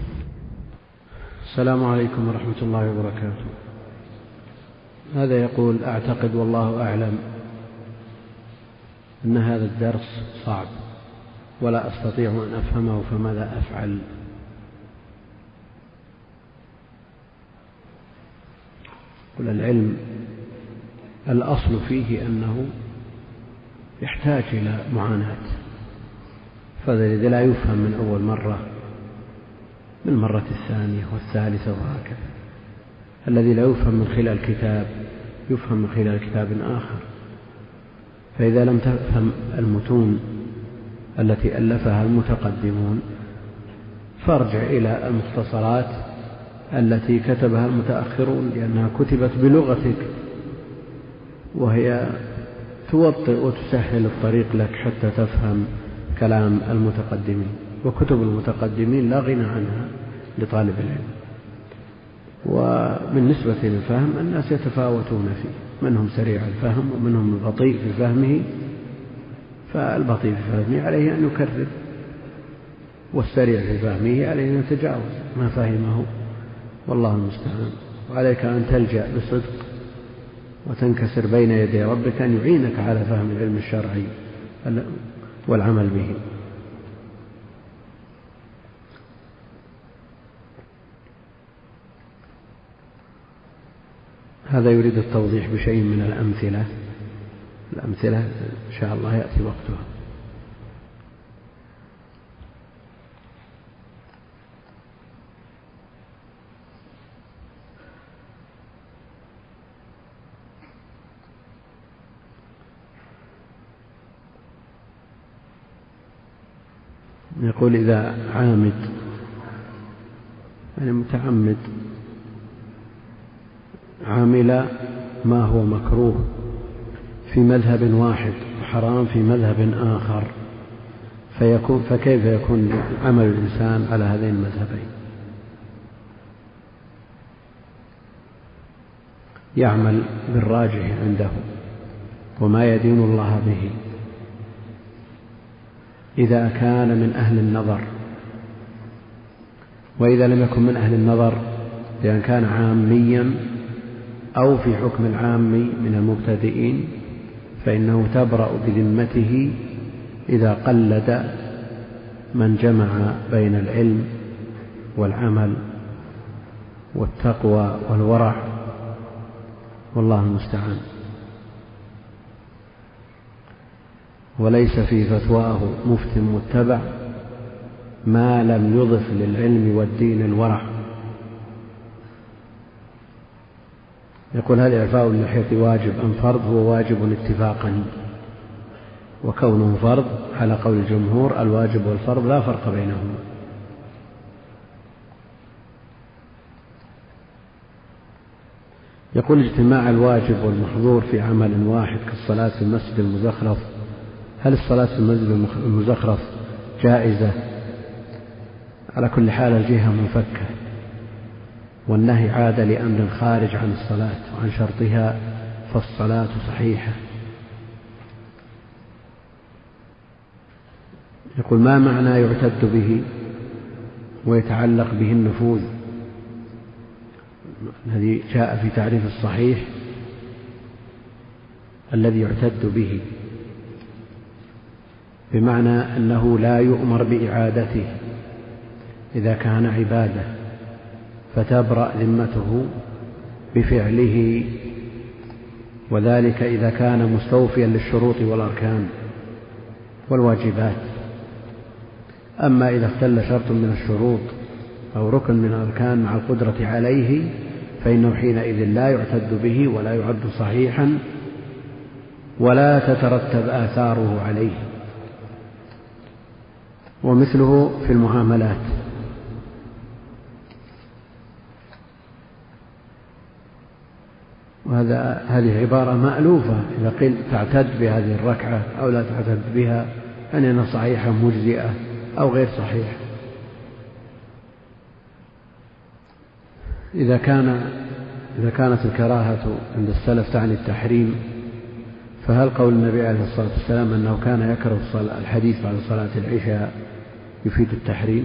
السلام عليكم ورحمة الله وبركاته. هذا يقول: أعتقد والله أعلم أن هذا الدرس صعب ولا أستطيع أن أفهمه، فماذا أفعل؟ قل: العلم الأصل فيه أنه يحتاج إلى معاناة، فالذي لا يفهم من أول مرة من المرة الثانية والثالثة وهكذا. الذي لا يفهم من خلال كتاب يفهم من خلال كتاب آخر. فإذا لم تفهم المتون التي ألفها المتقدمون فارجع إلى المختصرات التي كتبها المتأخرون، لأنها كتبت بلغتك وهي توطئ وتسهل الطريق لك حتى تفهم كلام المتقدمين. وكتب المتقدمين لا غنى عنها لطالب العلم. وبالنسبة للفهم الناس يتفاوتون فيه، منهم سريع الفهم ومنهم بطيء في فهمه، فالبطيء في فهمه عليه أن يكرر، والسريع في فهمه عليه أن يتجاوز ما فهمه، والله المستعان. وعليك أن تلجأ بصدق وتنكسر بين يدي ربك أن يعينك على فهم العلم الشرعي والعمل به. هذا يريد التوضيح بشيء من الأمثلة إن شاء الله يأتي وقتها. يقول إذا عامد يعني متعمد عامل ما هو مكروه في مذهب واحد وحرام في مذهب آخر، فكيف يكون عمل الإنسان على هذين المذهبين؟ يعمل بالراجح عنده وما يدين الله به إذا كان من أهل النظر، وإذا لم يكن من أهل النظر لأن كان عاميا أو في حكم العامي من المبتدئين فإنه تبرأ بذمته إذا قلد من جمع بين العلم والعمل والتقوى والورع، والله المستعان. وليس في فتواه مفت متبع ما لم يضف للعلم والدين الورع. يقول هل إعفاء اللحية واجب أم فرض؟ هو واجب اتفاقا، وكونه فرض على قول الجمهور الواجب والفرض لا فرق بينهما. يقول اجتماع الواجب والمحظور في عمل واحد كالصلاة في المسجد المزخرف، هل الصلاة في المسجد المزخرف جائزة؟ على كل حال الجهة منفكة، والنهي عاد لأمر خارج عن الصلاة وعن شرطها، فالصلاة صحيحة. يقول ما معنى يعتد به ويتعلق به النفوذ؟ الذي جاء في تعريف الصحيح الذي يعتد به بمعنى أنه لا يؤمر بإعادته إذا كان عبادة، فتبرأ ذمته بفعله، وذلك إذا كان مستوفيا للشروط والأركان والواجبات. أما إذا اختل شرط من الشروط أو ركن من الأركان مع القدرة عليه فإنه حينئذ لا يعتد به ولا يعد صحيحا ولا تترتب آثاره عليه. ومثله في المعاملات، هذه عبارة مألوفة إذا قيل تعتد بهذه الركعة أو لا تعتد بها، أنها صحيحة مجزئة أو غير صحيحة. إذا كانت الكراهة عند السلف تعني التحريم، فهل قول النبي عليه الصلاة والسلام أنه كان يكره الحديث بعد صلاة العشاء يفيد التحريم؟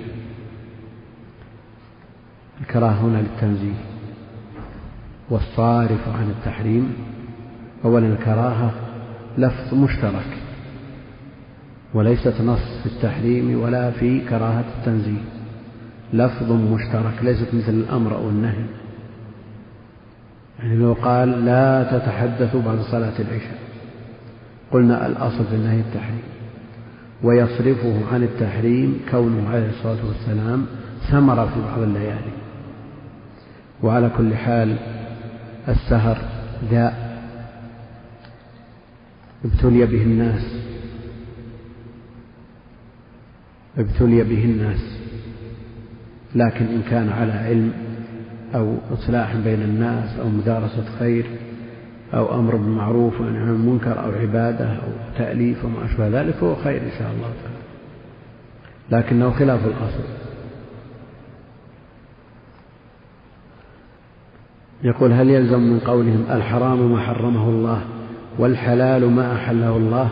الكراهة هنا للتنزيه، والصارف عن التحريم أولا الكراهة لفظ مشترك وليست نص في التحريم ولا في كراهة التنزيه، لفظ مشترك ليست مثل الأمر أو النهي. يعني لو قال لا تتحدثوا بعد صلاة العشاء قلنا الأصل في النهي التحريم، ويصرفه عن التحريم كونه عليه الصلاة والسلام ثمر في بعض الليالي. وعلى كل حال السهر داء ابتلي به الناس، لكن إن كان على علم أو إصلاح بين الناس أو مدارسة خير أو أمر بالمعروف ونهي عن المنكر أو عبادة أو تأليف وما أشبه ذلك فهو خير إن شاء الله تعالى، لكنه خلاف الأصل. يقول هل يلزم من قولهم الحرام ما حرمه الله والحلال ما أحله الله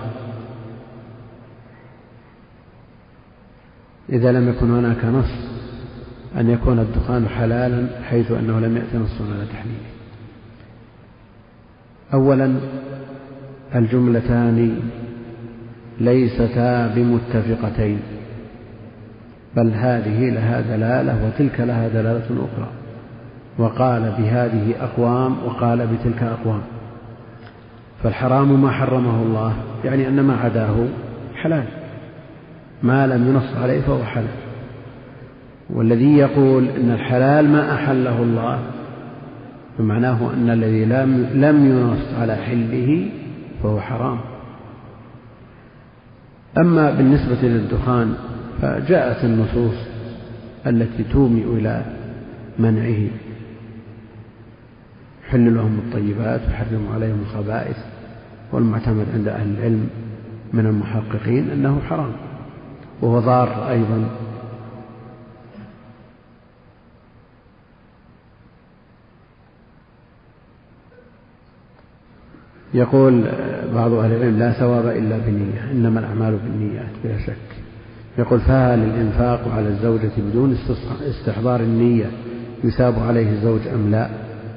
إذا لم يكن هناك نص أن يكون الدخان حلالا حيث أنه لم يأت نص على تحليله؟ أولا الجملتان ليستا بمتفقتين، بل هذه لها دلالة وتلك لها دلالة أخرى، وقال بهذه أقوام وقال بتلك أقوام. فالحرام ما حرمه الله يعني أن ما عداه حلال، ما لم ينص عليه فهو حلال. والذي يقول إن الحلال ما أحله الله فمعناه أن الذي لم ينص على حله فهو حرام. أما بالنسبة للدخان فجاءت النصوص التي تومئ إلى منعه، حل لهم الطيبات وحرم عليهم الخبائث، والمعتمد عند أهل العلم من المحققين أنه حرام وهو ضار أيضا. يقول بعض أهل العلم لا ثواب إلا بنية، إنما الأعمال بالنيات بلا شك. يقول فهل الإنفاق على الزوجة بدون استحضار النية يثاب عليه الزوج أم لا؟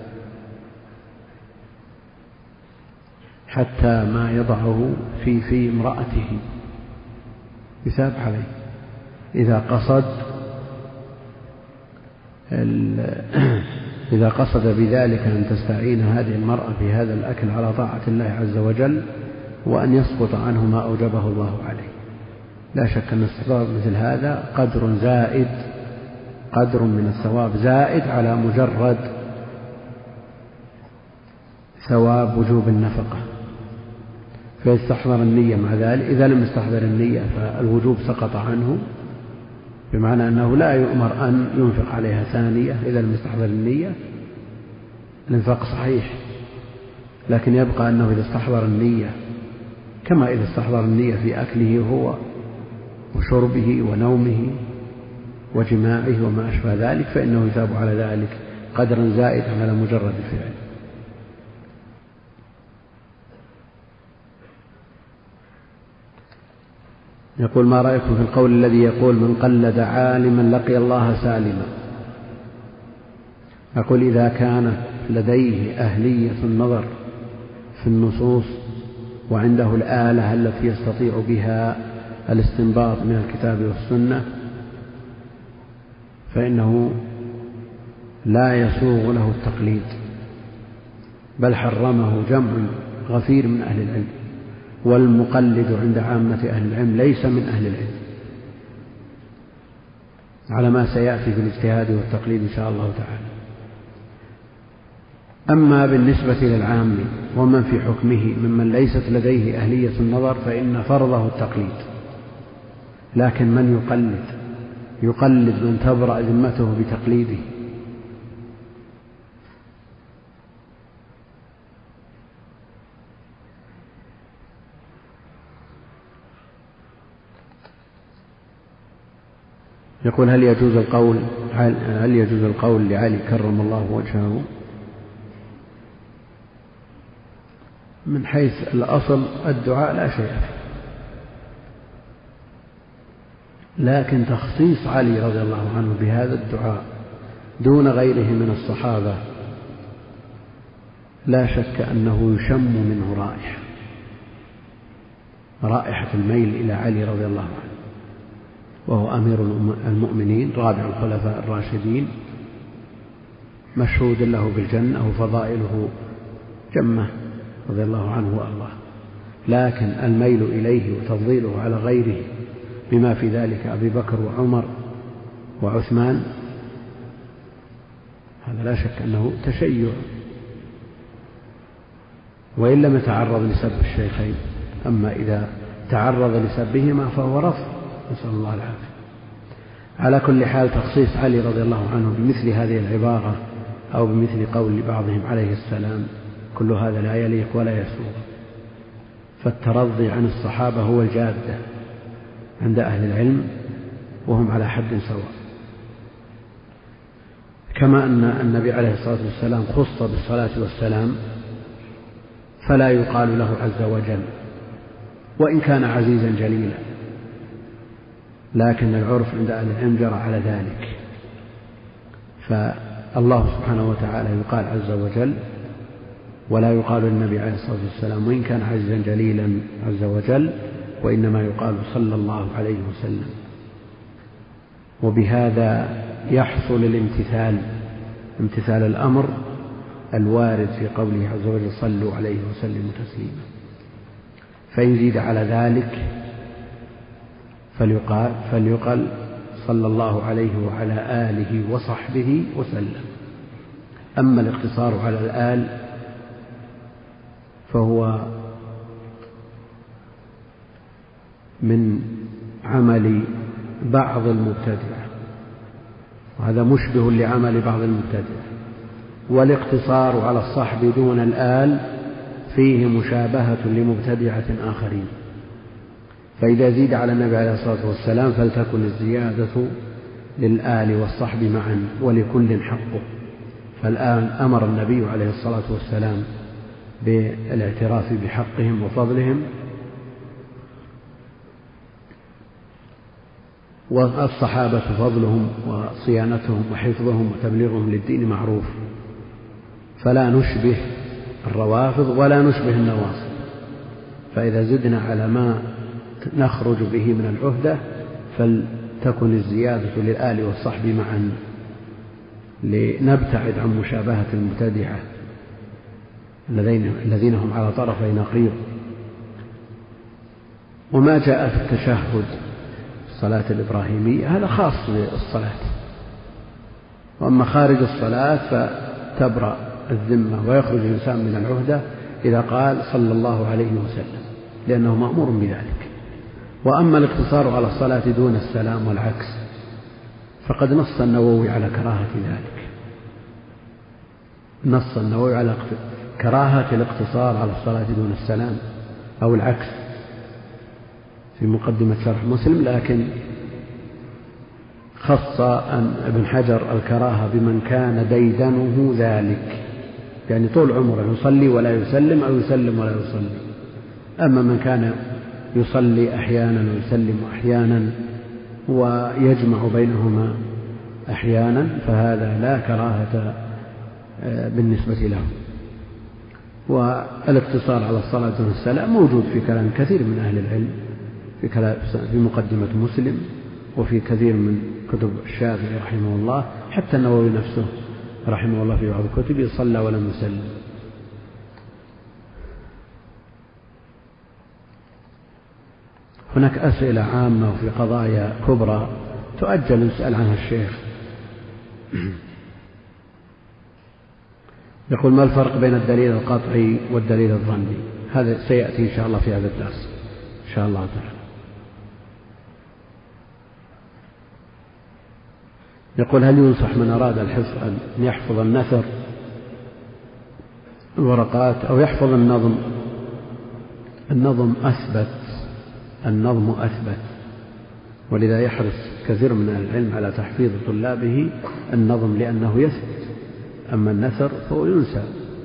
حتى ما يضعه في امرأته يثاب عليه إذا قصد بذلك أن تستعين هذه المرأة في هذا الأكل على طاعة الله عز وجل وأن يسقط عنه ما أوجبه الله عليه. لا شك أن استحضار مثل هذا قدر من الثواب زائد على مجرد ثواب وجوب النفقة، فيستحضر النية مع ذلك. إذا لم يستحضر النية فالوجوب سقط عنه، بمعنى أنه لا يؤمر أن ينفق عليها ثانية إذا لم يستحضر النية. الإنفاق صحيح، لكن يبقى أنه إذا استحضر النية كما إذا استحضر النية في أكله هو وشربه ونومه وجماعه وما أشبه ذلك فإنه يثاب على ذلك قدرا زائدا على مجرد الفعل. يقول ما رأيكم في القول الذي يقول من قلد عالما لقي الله سالما؟ أقول إذا كانت لديه أهلية النظر في النصوص وعنده الآلة التي يستطيع بها الاستنباط من الكتاب والسنة فإنه لا يسوغ له التقليد، بل حرمه جمع غفير من أهل العلم، والمقلد عند عامة أهل العلم ليس من أهل العلم على ما سيأتي في الاجتهاد والتقليد إن شاء الله تعالى. أما بالنسبة للعام ومن في حكمه ممن ليست لديه أهلية النظر فإن فرضه التقليد، لكن من يقلد من تبرأ ذمته بتقليده. يقول هل يجوز القول لعلي كرم الله وجهه؟ من حيث الأصل الدعاء لا شيء فيه، لكن تخصيص علي رضي الله عنه بهذا الدعاء دون غيره من الصحابة لا شك أنه يشم منه رائحة الميل إلى علي رضي الله عنه، وهو أمير المؤمنين رابع الخلفاء الراشدين، مشهود له بالجنة وفضائله جمة رضي الله عنه وأرضاه، لكن الميل إليه وتفضيله على غيره بما في ذلك أبي بكر وعمر وعثمان هذا لا شك أنه تشيع، وإن لم يتعرض لسب الشيخين. أما إذا تعرض لسبهما فهو رفض، نسأل الله العافية. على كل حال تخصيص علي رضي الله عنه بمثل هذه العبارة أو بمثل قول بعضهم عليه السلام كل هذا لا يليق ولا يسوغ، فالترضي عن الصحابة هو الجادة عند أهل العلم وهم على حد سواء. كما أن النبي عليه الصلاة والسلام خص بالصلاة والسلام فلا يقال له عز وجل وإن كان عزيزا جليلا، لكن العرف عند أهل العلم جرى على ذلك، فالله سبحانه وتعالى يقال عز وجل ولا يقال للنبي عليه الصلاة والسلام وإن كان عزيزا جليلا عز وجل، وإنما يقال صلى الله عليه وسلم. وبهذا يحصل الامتثال، امتثال الأمر الوارد في قوله عز وجل صلوا عليه وسلموا تسليما. فإن زيد على ذلك فليقال صلى الله عليه وعلى آله وصحبه وسلم. أما الاقتصار على الآل فهو من عمل بعض المبتدعة، وهذا مشبه لعمل بعض المبتدعة. والاقتصار على الصحب دون الآل فيه مشابهة لمبتدعة آخرين، فإذا زيد على النبي عليه الصلاة والسلام فلتكن الزيادة للآل والصحب معا ولكل حقه. فالآن أمر النبي عليه الصلاة والسلام بالاعتراف بحقهم وفضلهم، والصحابة فضلهم وصيانتهم وحفظهم وتبليغهم للدين معروف، فلا نشبه الروافض ولا نشبه النواصب. فإذا زدنا على ما نخرج به من العهدة فلتكن الزيادة للآل والصحب معا لنبتعد عن مشابهة المبتدعة الذين هم على طرفي نقيض. وما جاء في التشهد الصلاة الإبراهيمية هذا خاص بالصلاة، وأما خارج الصلاة فتبرأ الذمة ويخرج الإنسان من العهدة إذا قال صلى الله عليه وسلم، لأنه مأمور بذلك. وأما الاقتصار على الصلاة دون السلام والعكس فقد نص النووي على كراهة ذلك، نص النووي على كراهة الاقتصار على الصلاة دون السلام أو العكس في مقدمة شرح مسلم، لكن خص ابن حجر الكراهة بمن كان ديدنه ذلك، يعني طول عمره يصلي ولا يسلم أو يسلم ولا يصلي. أما من كان يصلي أحيانا ويسلم أحيانا ويجمع بينهما أحيانا فهذا لا كراهة بالنسبة له. والاقتصار على الصلاة دون السلام موجود في كلام كثير من أهل العلم، في مقدمة مسلم وفي كثير من كتب الشافعي رحمه الله، حتى النووي نفسه رحمه الله في بعض كتبه صلى ولم يسلم. هناك أسئلة عامة وفي قضايا كبرى تؤجل نسأل عنها الشيخ. يقول ما الفرق بين الدليل القطعي والدليل الظني؟ هذا سيأتي إن شاء الله في هذا الدرس إن شاء الله تعالى. يقول هل ينصح من أراد الحفظ أن يحفظ النثر الورقات أو يحفظ النظم؟ النظم أثبت، ولذا يحرص كثير من العلم على تحفيظ طلابه النظم لأنه يثبت، أما النثر فهو ينسى.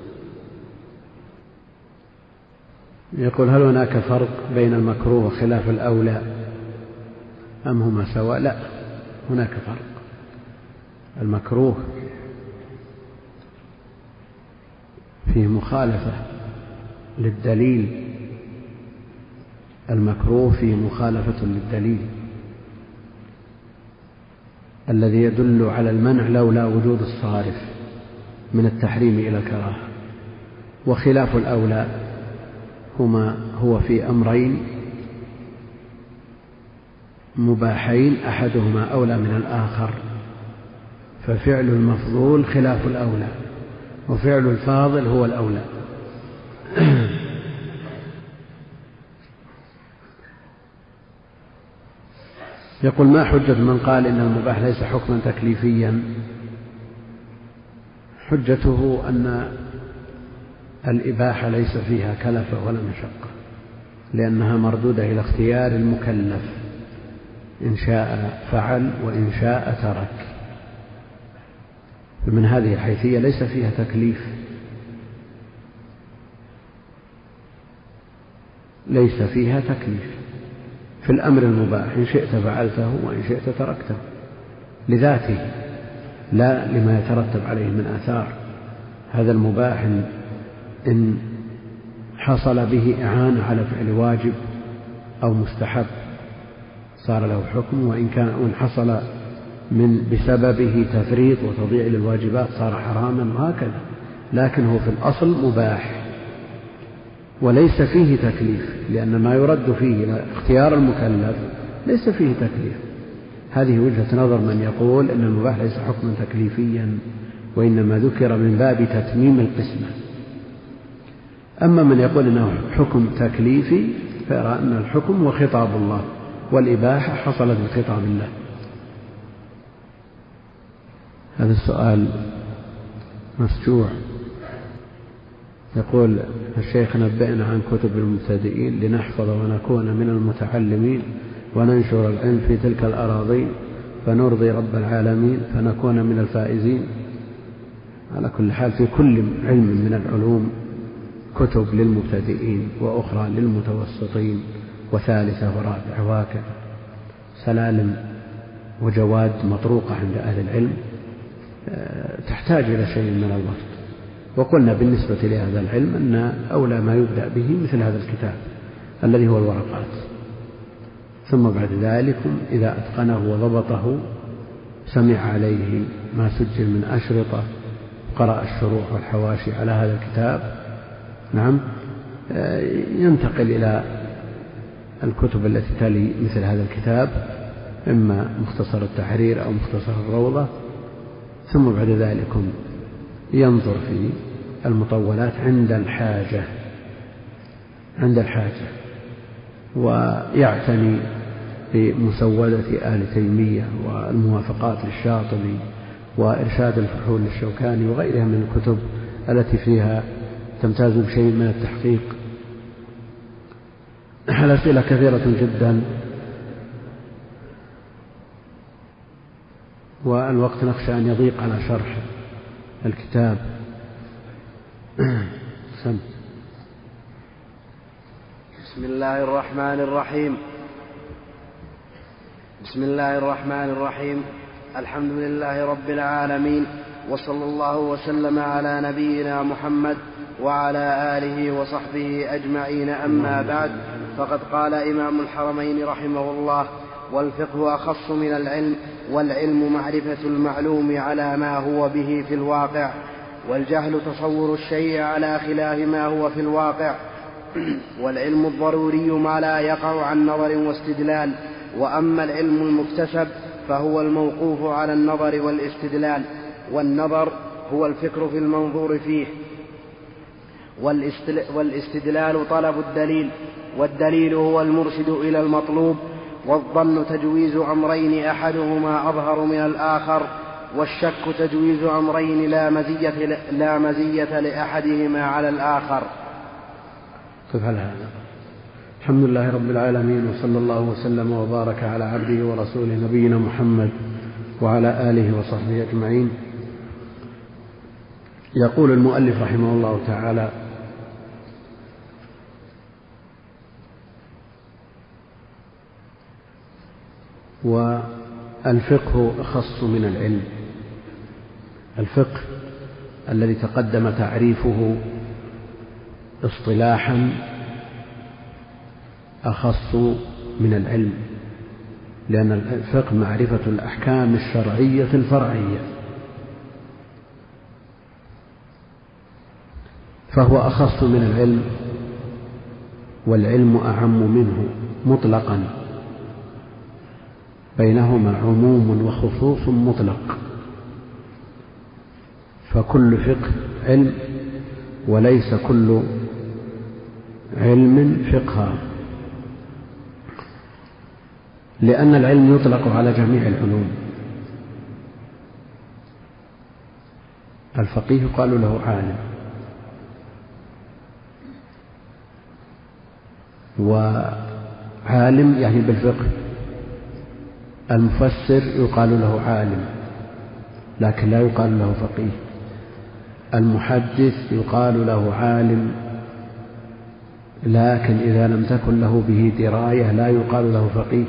يقول هل هناك فرق بين المكروه وخلاف الأولى أم هما سواء؟ لا، هناك فرق. المكروه فيه مخالفة للدليل، المكروه فيه مخالفة للدليل الذي يدل على المنع لولا وجود الصارف، من التحريم إلى الكراهة. وخلاف الأولى هو في أمرين مباحين أحدهما أولى من الآخر، ففعل المفضول خلاف الأولى، وفعل الفاضل هو الأولى. يقول: ما حجة من قال إن المباح ليس حكما تكليفيا؟ حجته أن الإباحة ليس فيها كلفة ولا مشقة، لأنها مردودة إلى اختيار المكلف، إن شاء فعل وإن شاء ترك. فمن هذه الحيثية ليس فيها تكليف، ليس فيها تكليف في الأمر المباح، إن شئت فعلته وإن شئت تركته لذاته، لا لما يترتب عليه من آثار. هذا المباح إن حصل به إعانة على فعل واجب أو مستحب صار له حكم، وإن حصل بسببه تفريط وتضييع للواجبات صار حراما، وهكذا. لكن هو في الأصل مباح وليس فيه تكليف، لأن ما يرد فيه إلى اختيار المكلف ليس فيه تكليف. هذه وجهة نظر من يقول إن المباح ليس حكما تكليفيا، وإنما ذكر من باب تتميم القسمة. أما من يقول إنه حكم تكليفي فيرى أن الحكم وخطاب الله، والإباحة حصلت بخطاب الله. هذا السؤال مسجوع. يقول الشيخ: نبئنا عن كتب المبتدئين لنحفظ ونكون من المتعلمين وننشر العلم في تلك الأراضين فنرضي رب العالمين فنكون من الفائزين. على كل حال في كل علم من العلوم كتب للمبتدئين وأخرى للمتوسطين وثالثة ورابعة، وهكذا سلالم وجواد مطروقة عند أهل العلم تحتاج إلى شيء من الوقت. وقلنا بالنسبة لهذا العلم أن أولى ما يبدأ به مثل هذا الكتاب الذي هو الورقات، ثم بعد ذلك إذا أتقنه وضبطه سمع عليه ما سجل من أشرطة، قرأ الشروح والحواشي على هذا الكتاب، نعم، ينتقل إلى الكتب التي تلي مثل هذا الكتاب، إما مختصر التحرير أو مختصر الروضة، ثم بعد ذلك ينظر في المطولات عند الحاجة ويعتني بمسودة آل تيمية والموافقات للشاطبي وإرشاد الفحول للشوكاني وغيرها من الكتب التي فيها تمتاز بشيء من التحقيق. الأسئلة كثيرة جدا والوقت نخشى أن يضيق على شرح الكتاب. بسم الله الرحمن الرحيم. الحمد لله رب العالمين، وصلى الله وسلم على نبينا محمد وعلى آله وصحبه أجمعين. أما بعد، فقد قال إمام الحرمين رحمه الله: والفقه أخص من العلم، والعلم معرفة المعلوم على ما هو به في الواقع، والجهل تصور الشيء على خلاف ما هو في الواقع، والعلم الضروري ما لا يقع عن نظر واستدلال. وأما العلم المكتسب فهو الموقوف على النظر والاستدلال، والنظر هو الفكر في المنظور فيه، والاستدلال طلب الدليل، والدليل هو المرشد إلى المطلوب، والظن تجويز أمرين أحدهما أظهر من الآخر، والشك تجويز أمرين لا مزية لأحدهما على الآخر. طيب، على هذا الحمد لله رب العالمين، وصلى الله وسلم وبارك على عبده ورسوله نبينا محمد وعلى آله وصحبه أجمعين. يقول المؤلف رحمه الله تعالى: والفقه أخص من العلم. الفقه الذي تقدم تعريفه اصطلاحا أخص من العلم، لأن الفقه معرفة الأحكام الشرعية الفرعية، فهو أخص من العلم، والعلم أعم منه مطلقا، بينهما عموم وخصوص مطلق، فكل فقه علم وليس كل علم فقها، لأن العلم يطلق على جميع العلوم. الفقيه قالوا له عالم، وعالم يعني بالفقه. المفسر يقال له عالم لكن لا يقال له فقيه. المحدث يقال له عالم لكن إذا لم تكن له به دراية لا يقال له فقيه.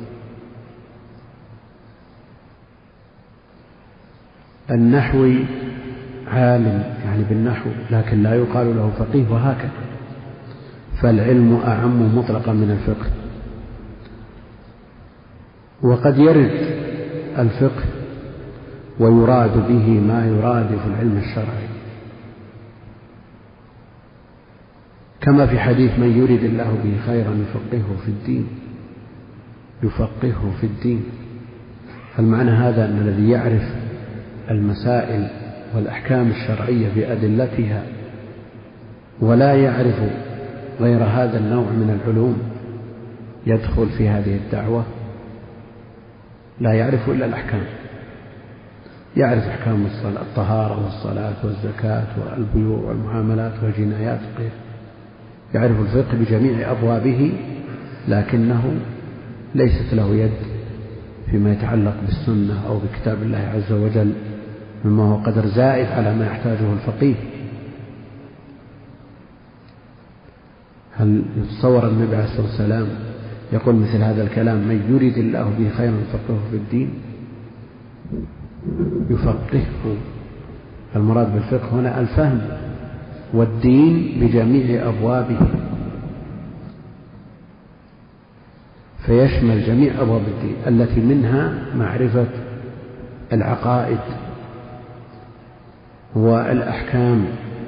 النحوي عالم يعني بالنحو لكن لا يقال له فقيه، وهكذا. فالعلم أعم مطلقا من الفقه. وقد يرد الفقه ويراد به ما يرادف العلم الشرعي، كما في حديث من يرد الله به خيرا يفقهه في الدين. فالمعنى هذا أن الذي يعرف المسائل والأحكام الشرعية بأدلتها ولا يعرف غير هذا النوع من العلوم يدخل في هذه الدعوة لا يعرف إلا الأحكام، يعرف أحكام الطهارة والصلاة والزكاة والبيوع والمعاملات والجنايات وغيره، يعرف الفقه بجميع أبوابه لكنه ليست له يد فيما يتعلق بالسنة أو بكتاب الله عز وجل مما هو قدر زائد على ما يحتاجه الفقيه. هل يتصور النبي عليه الصلاة والسلام يقول مثل هذا الكلام من يريد الله به خيرا يفقهه في الدين؟ يفقهه، المراد بالفقه هنا الفهم والدين بجميع أبوابه، فيشمل جميع أبواب الدين التي منها معرفة العقائد والأحكام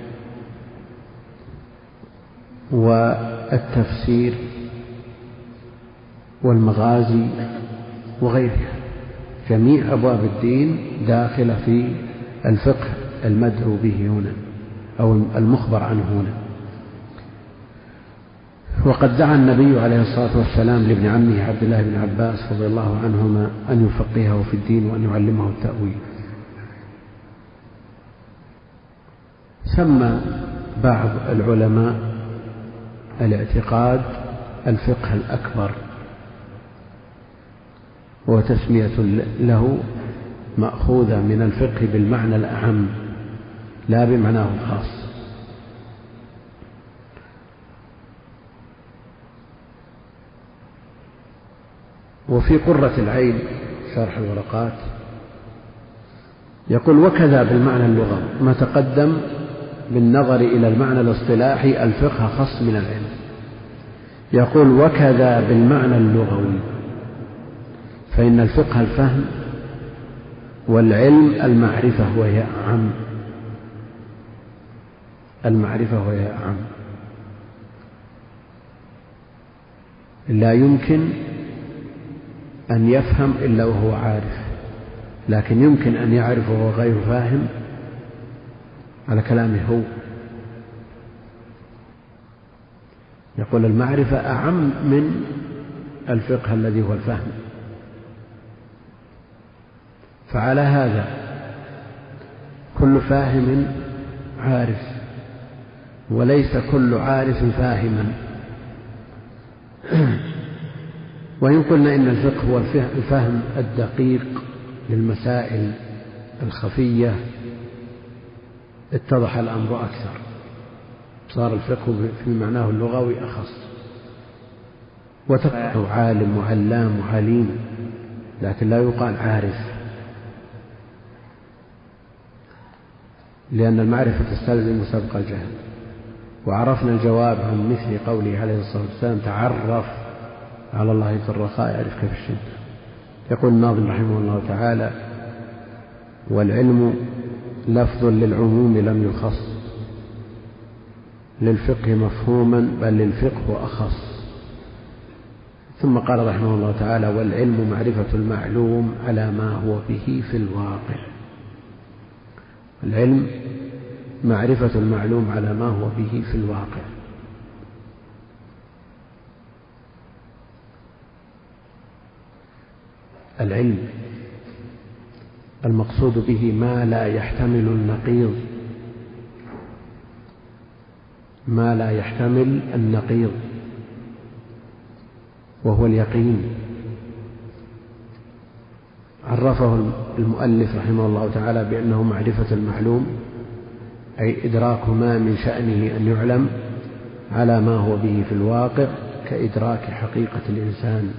والتفسير والمغازي وغيرها. جميع أبواب الدين داخلة في الفقه المدعو به هنا أو المخبر عنه هنا. وقد دعا النبي عليه الصلاة والسلام لابن عمه عبد الله بن عباس رضي الله عنهما أن يفقهه في الدين وأن يعلمه التأويل. سمى بعض العلماء الاعتقاد الفقه الأكبر، وتسمية له مأخوذة من الفقه بالمعنى الأعم لا بمعناه الخاص. وفي قرة العين شرح الورقات يقول وكذا بالمعنى اللغوي ما تقدم بالنظر إلى المعنى الاصطلاحي الفقه خص من العلم. يقول وكذا بالمعنى اللغوي، فإن الفقه الفهم والعلم المعرفة وهي أعم. المعرفة وهي أعم، لا يمكن أن يفهم إلا وهو عارف، لكن يمكن أن يعرف وهو غير فاهم على كلامه هو. يقول المعرفة أعم من الفقه الذي هو الفهم. فعلى هذا كل فاهم عارف وليس كل عارف فاهما. وإن قلنا إن الفقه هو الفهم الدقيق للمسائل الخفية اتضح الأمر أكثر، صار الفقه في معناه اللغوي أخص. وتقع عالم وعلام وعليم لكن لا يقال عارف، لأن المعرفة تستلزم سبق الجهل. وعرفنا الجواب عن مثل قوله عليه الصلاة والسلام تعرف على الله في الرخاء يعرفك في الشدة. يقول الناظم رحمه الله تعالى والعلم لفظ للعموم لم يخص، للفقه مفهوما بل للفقه أخص. ثم قال رحمه الله تعالى: والعلم معرفة المعلوم على ما هو به في الواقع. العلم معرفة المعلوم على ما هو به في الواقع. العلم المقصود به ما لا يحتمل النقيض، ما لا يحتمل النقيض، وهو اليقين. عرفه المؤلف رحمه الله تعالى بأنه معرفة المعلوم، أي إدراك ما من شأنه أن يعلم على ما هو به في الواقع، كإدراك حقيقة الإنسان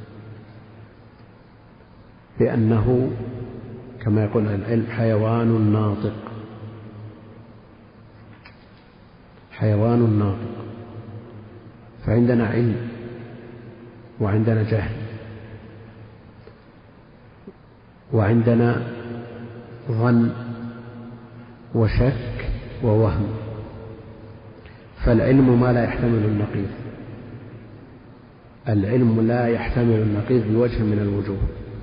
بأنه كما يقول العلم حيوان ناطق، حيوان ناطق. فعندنا علم وعندنا جهل وعندنا ظن وشك ووهم. فالعلم ما لا يحتمل النقيض، العلم لا يحتمل النقيض بوجه من الوجوه.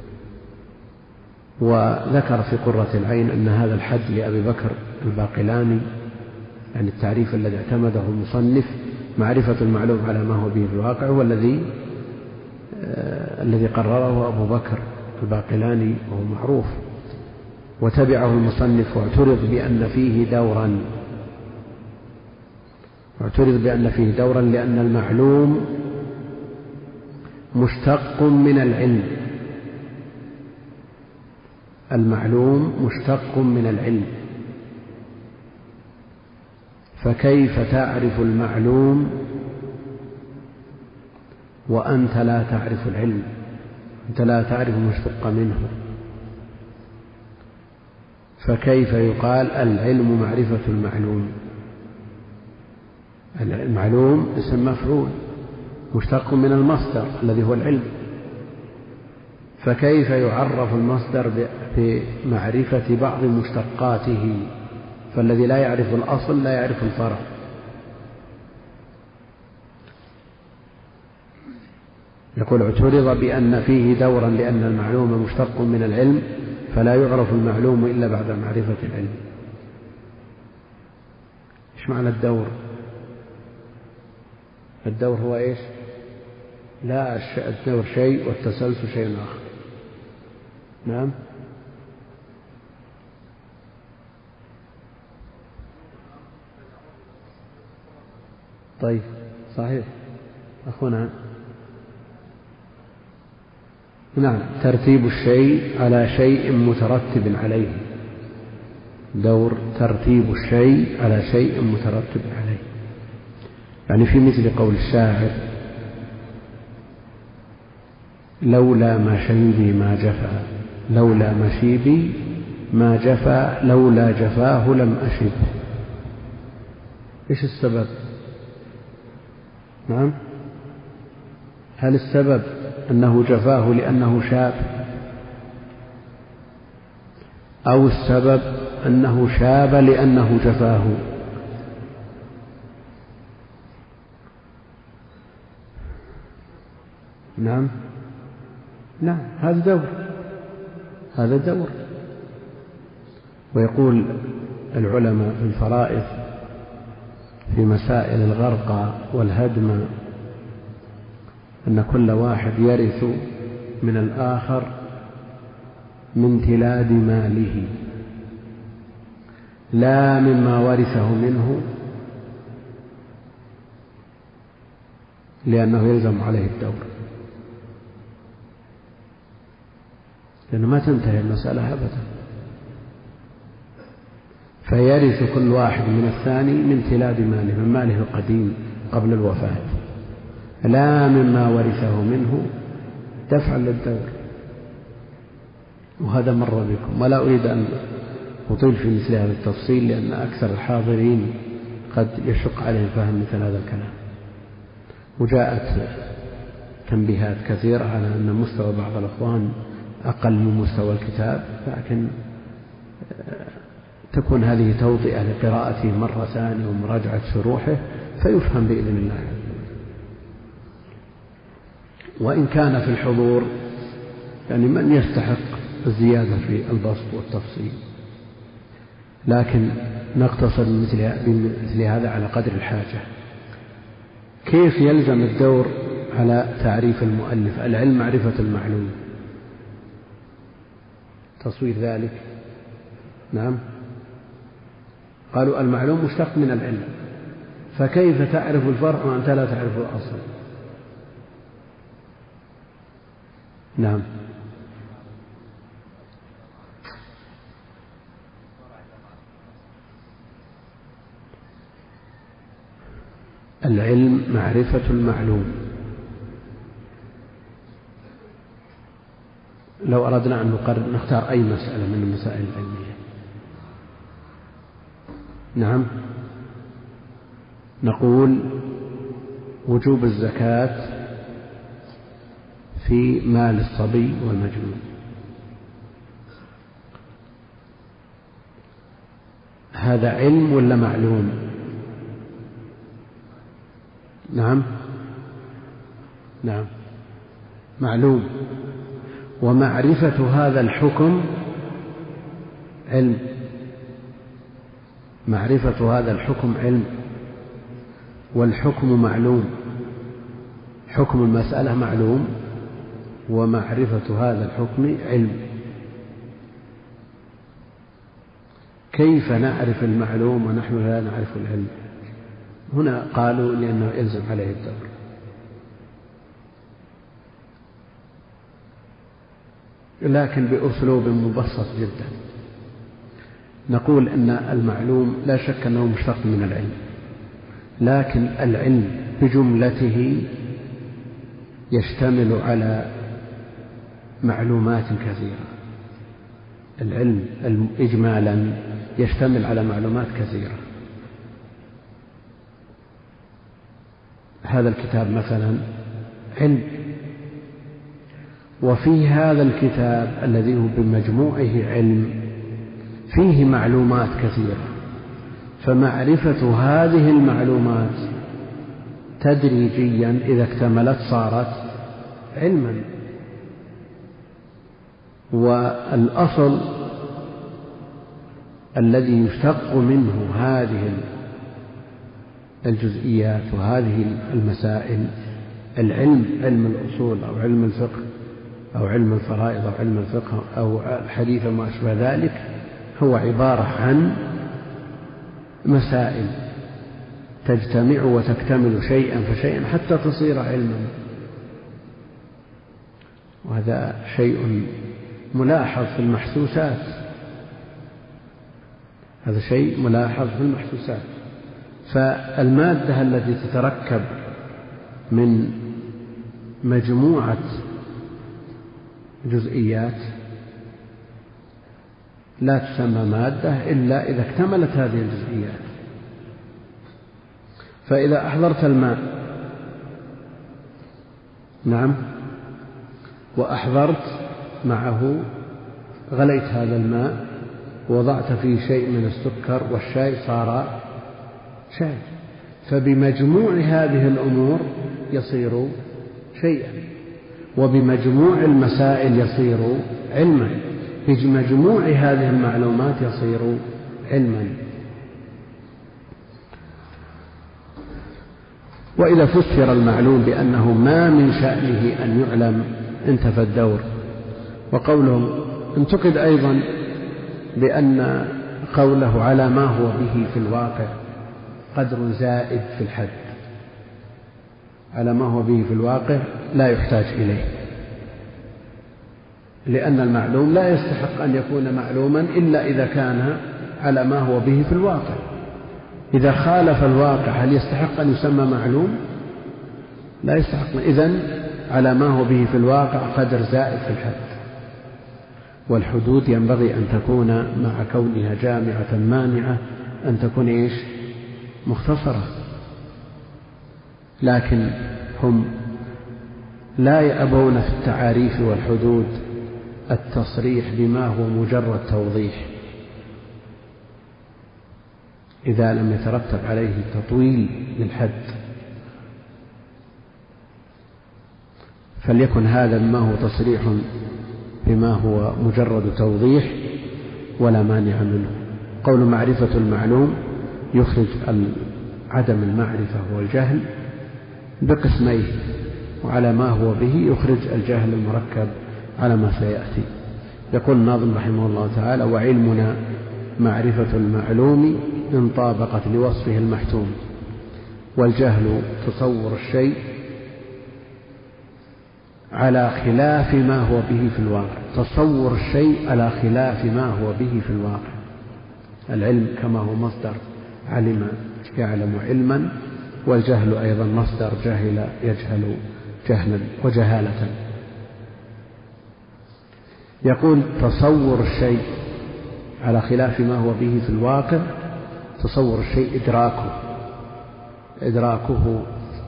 وذكر في قرة العين أن هذا الحد لأبي بكر الباقلاني، يعني التعريف الذي اعتمده المصنف معرفة المعلوم على ما هو به في الواقع، هو الذي قرره أبو بكر الباقلاني وهو معروف. وتبعه المصنف واعترض بأن فيه دورا لأن المعلوم مشتق من العلم، المعلوم مشتق من العلم، فكيف تعرف المعلوم وأنت لا تعرف العلم؟ أنت لا تعرف المشتق منه، فكيف يقال العلم معرفة المعلوم؟ المعلوم اسم مفعول مشتق من المصدر الذي هو العلم، فكيف يعرف المصدر بمعرفة بعض مشتقاته؟ فالذي لا يعرف الأصل لا يعرف الفرع. يقول: اعترض بأن فيه دورا لأن المعلوم مشتق من العلم، فلا يعرف المعلوم إلا بعد معرفة العلم. إيش معنى الدور؟ الدور هو إيش؟ لا، الدور شيء والتسلسل شيء آخر. نعم. طيب صحيح أخونا. نعم، ترتيب الشيء على شيء مترتب عليه. دور ترتيب الشيء على شيء مترتب عليه، يعني في مثل قول الشاعر: لولا مشيبي ما جفا، لولا مشيبي ما جفا، لولا جفاه لم أشب. إيش السبب؟ نعم، هل السبب أنه جفاه لأنه شاب، أو السبب أنه شاب لأنه جفاه؟ نعم، هذا دور. ويقول العلماء في الفرائض في مسائل الغرقى والهدم أن كل واحد يرث من الآخر من تلاد ماله، لا مما ورثه منه، لأنه يلزم عليه الدور، لأنه ما تنتهي المسألة أبدا. فيرث كل واحد من الثاني من تلاد ماله، من ماله القديم قبل الوفاة، لا مما ورثه منه دفعا للدور. وهذا مر بكم، ولا أريد أن أطيل في مثل هذا التفصيل، لأن أكثر الحاضرين قد يشق عليهم فهم مثل هذا الكلام. وجاءت تنبيهات كثيرة على أن مستوى بعض الأخوان أقل من مستوى الكتاب، لكن تكون هذه توطئة لقراءته مرة ثانية ومراجعة شروحه فيفهم بإذن الله. وإن كان في الحضور يعني من يستحق الزيادة في البسط والتفصيل، لكن نقتصر بمثل هذا على قدر الحاجة. كيف يلزم الدور على تعريف المؤلف؟ العلم معرفة المعلوم، تصوير ذلك. نعم، قالوا المعلوم مشتق من العلم، فكيف تعرف الفرع وأنت لا تعرف الأصل؟ نعم، العلم معرفة المعلوم. لو أردنا أن نختار أي مسألة من المسائل العلمية، نعم، نقول وجوب الزكاة في مال الصبي والمجنون، هذا علم ولا معلوم؟ نعم، نعم، معلوم. ومعرفة هذا الحكم علم، معرفة هذا الحكم علم، والحكم معلوم، حكم المسألة معلوم، ومعرفة هذا الحكم علم. كيف نعرف المعلوم ونحن لا نعرف العلم؟ هنا قالوا لأنه يلزم عليه الدور. لكن بأسلوب مبسط جدا نقول أن المعلوم لا شك أنه مشتق من العلم، لكن العلم بجملته يشتمل على معلومات كثيرة. العلم إجمالا يشتمل على معلومات كثيرة. هذا الكتاب مثلا علم، وفي هذا الكتاب الذي هو بمجموعه علم فيه معلومات كثيرة، فمعرفة هذه المعلومات تدريجيا إذا اكتملت صارت علما. والأصل الذي يشتق منه هذه الجزئيات وهذه المسائل العلم، علم الأصول أو علم الفقه أو علم الفرائض أو علم الفقه أو الحديث وما أشبه ذلك، هو عبارة عن مسائل تجتمع وتكتمل شيئا فشيئا حتى تصير علما. وهذا شيء ملاحظ في المحسوسات، هذا شيء ملاحظ في المحسوسات. فالمادة التي تتركب من مجموعة جزئيات لا تسمى مادة إلا إذا اكتملت هذه الجزئيات. فإذا أحضرت الماء، نعم، وأحضرت معه غليت هذا الماء ووضعت فيه شيء من السكر والشاي صار شاي، فبمجموع هذه الأمور يصير شيئا، وبمجموع المسائل يصير علما، بمجموع هذه المعلومات يصير علما. وإذا فسر المعلوم بأنه ما من شأنه أن يعلم انتفى الدور. وقولهم انتقد أيضا بأن قوله على ما هو به في الواقع قدر زائد في الحد، على ما هو به في الواقع لا يحتاج إليه، لأن المعلوم لا يستحق أن يكون معلوما إلا إذا كان على ما هو به في الواقع. إذا خالف الواقع هل يستحق أن يسمى معلوم؟ لا يستحق. إذن على ما هو به في الواقع قدر زائد في الحد. والحدود ينبغي أن تكون مع كونها جامعة مانعة أن تكون إيش؟ مختصرة. لكن هم لا يأبون في التعاريف والحدود التصريح بما هو مجرد توضيح، إذا لم يترتب عليه تطويل للحد، فليكن هذا مما هو تصريح بما هو مجرد توضيح ولا مانع منه. قول معرفة المعلوم يخرج عدم المعرفة والجهل بقسميه، وعلى ما هو به يخرج الجهل المركب على ما سيأتي. يقول الناظم رحمه الله تعالى: وعلمنا معرفة المعلوم إن طابقت لوصفه المحتوم، والجهل تصور الشيء على خلاف ما هو به في الواقع. تصور الشيء على خلاف ما هو به في الواقع. العلم كما هو مصدر علم يعلم علما، والجهل أيضا مصدر جهل يجهل جهلا وجهالة. يقول تصور الشيء على خلاف ما هو به في الواقع. تصور الشيء إدراكه.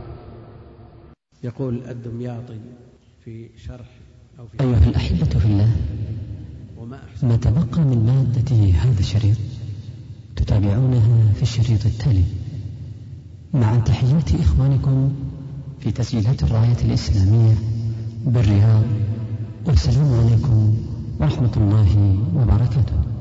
يقول الدمياطي في شرح أو في أيها الأحبة في الله، ما تبقى من مادة هذا الشريط تتابعونها في الشريط التالي، مع تحيات إخوانكم في تسجيلات الراية الإسلامية بالرياض، والسلام عليكم ورحمة الله وبركاته.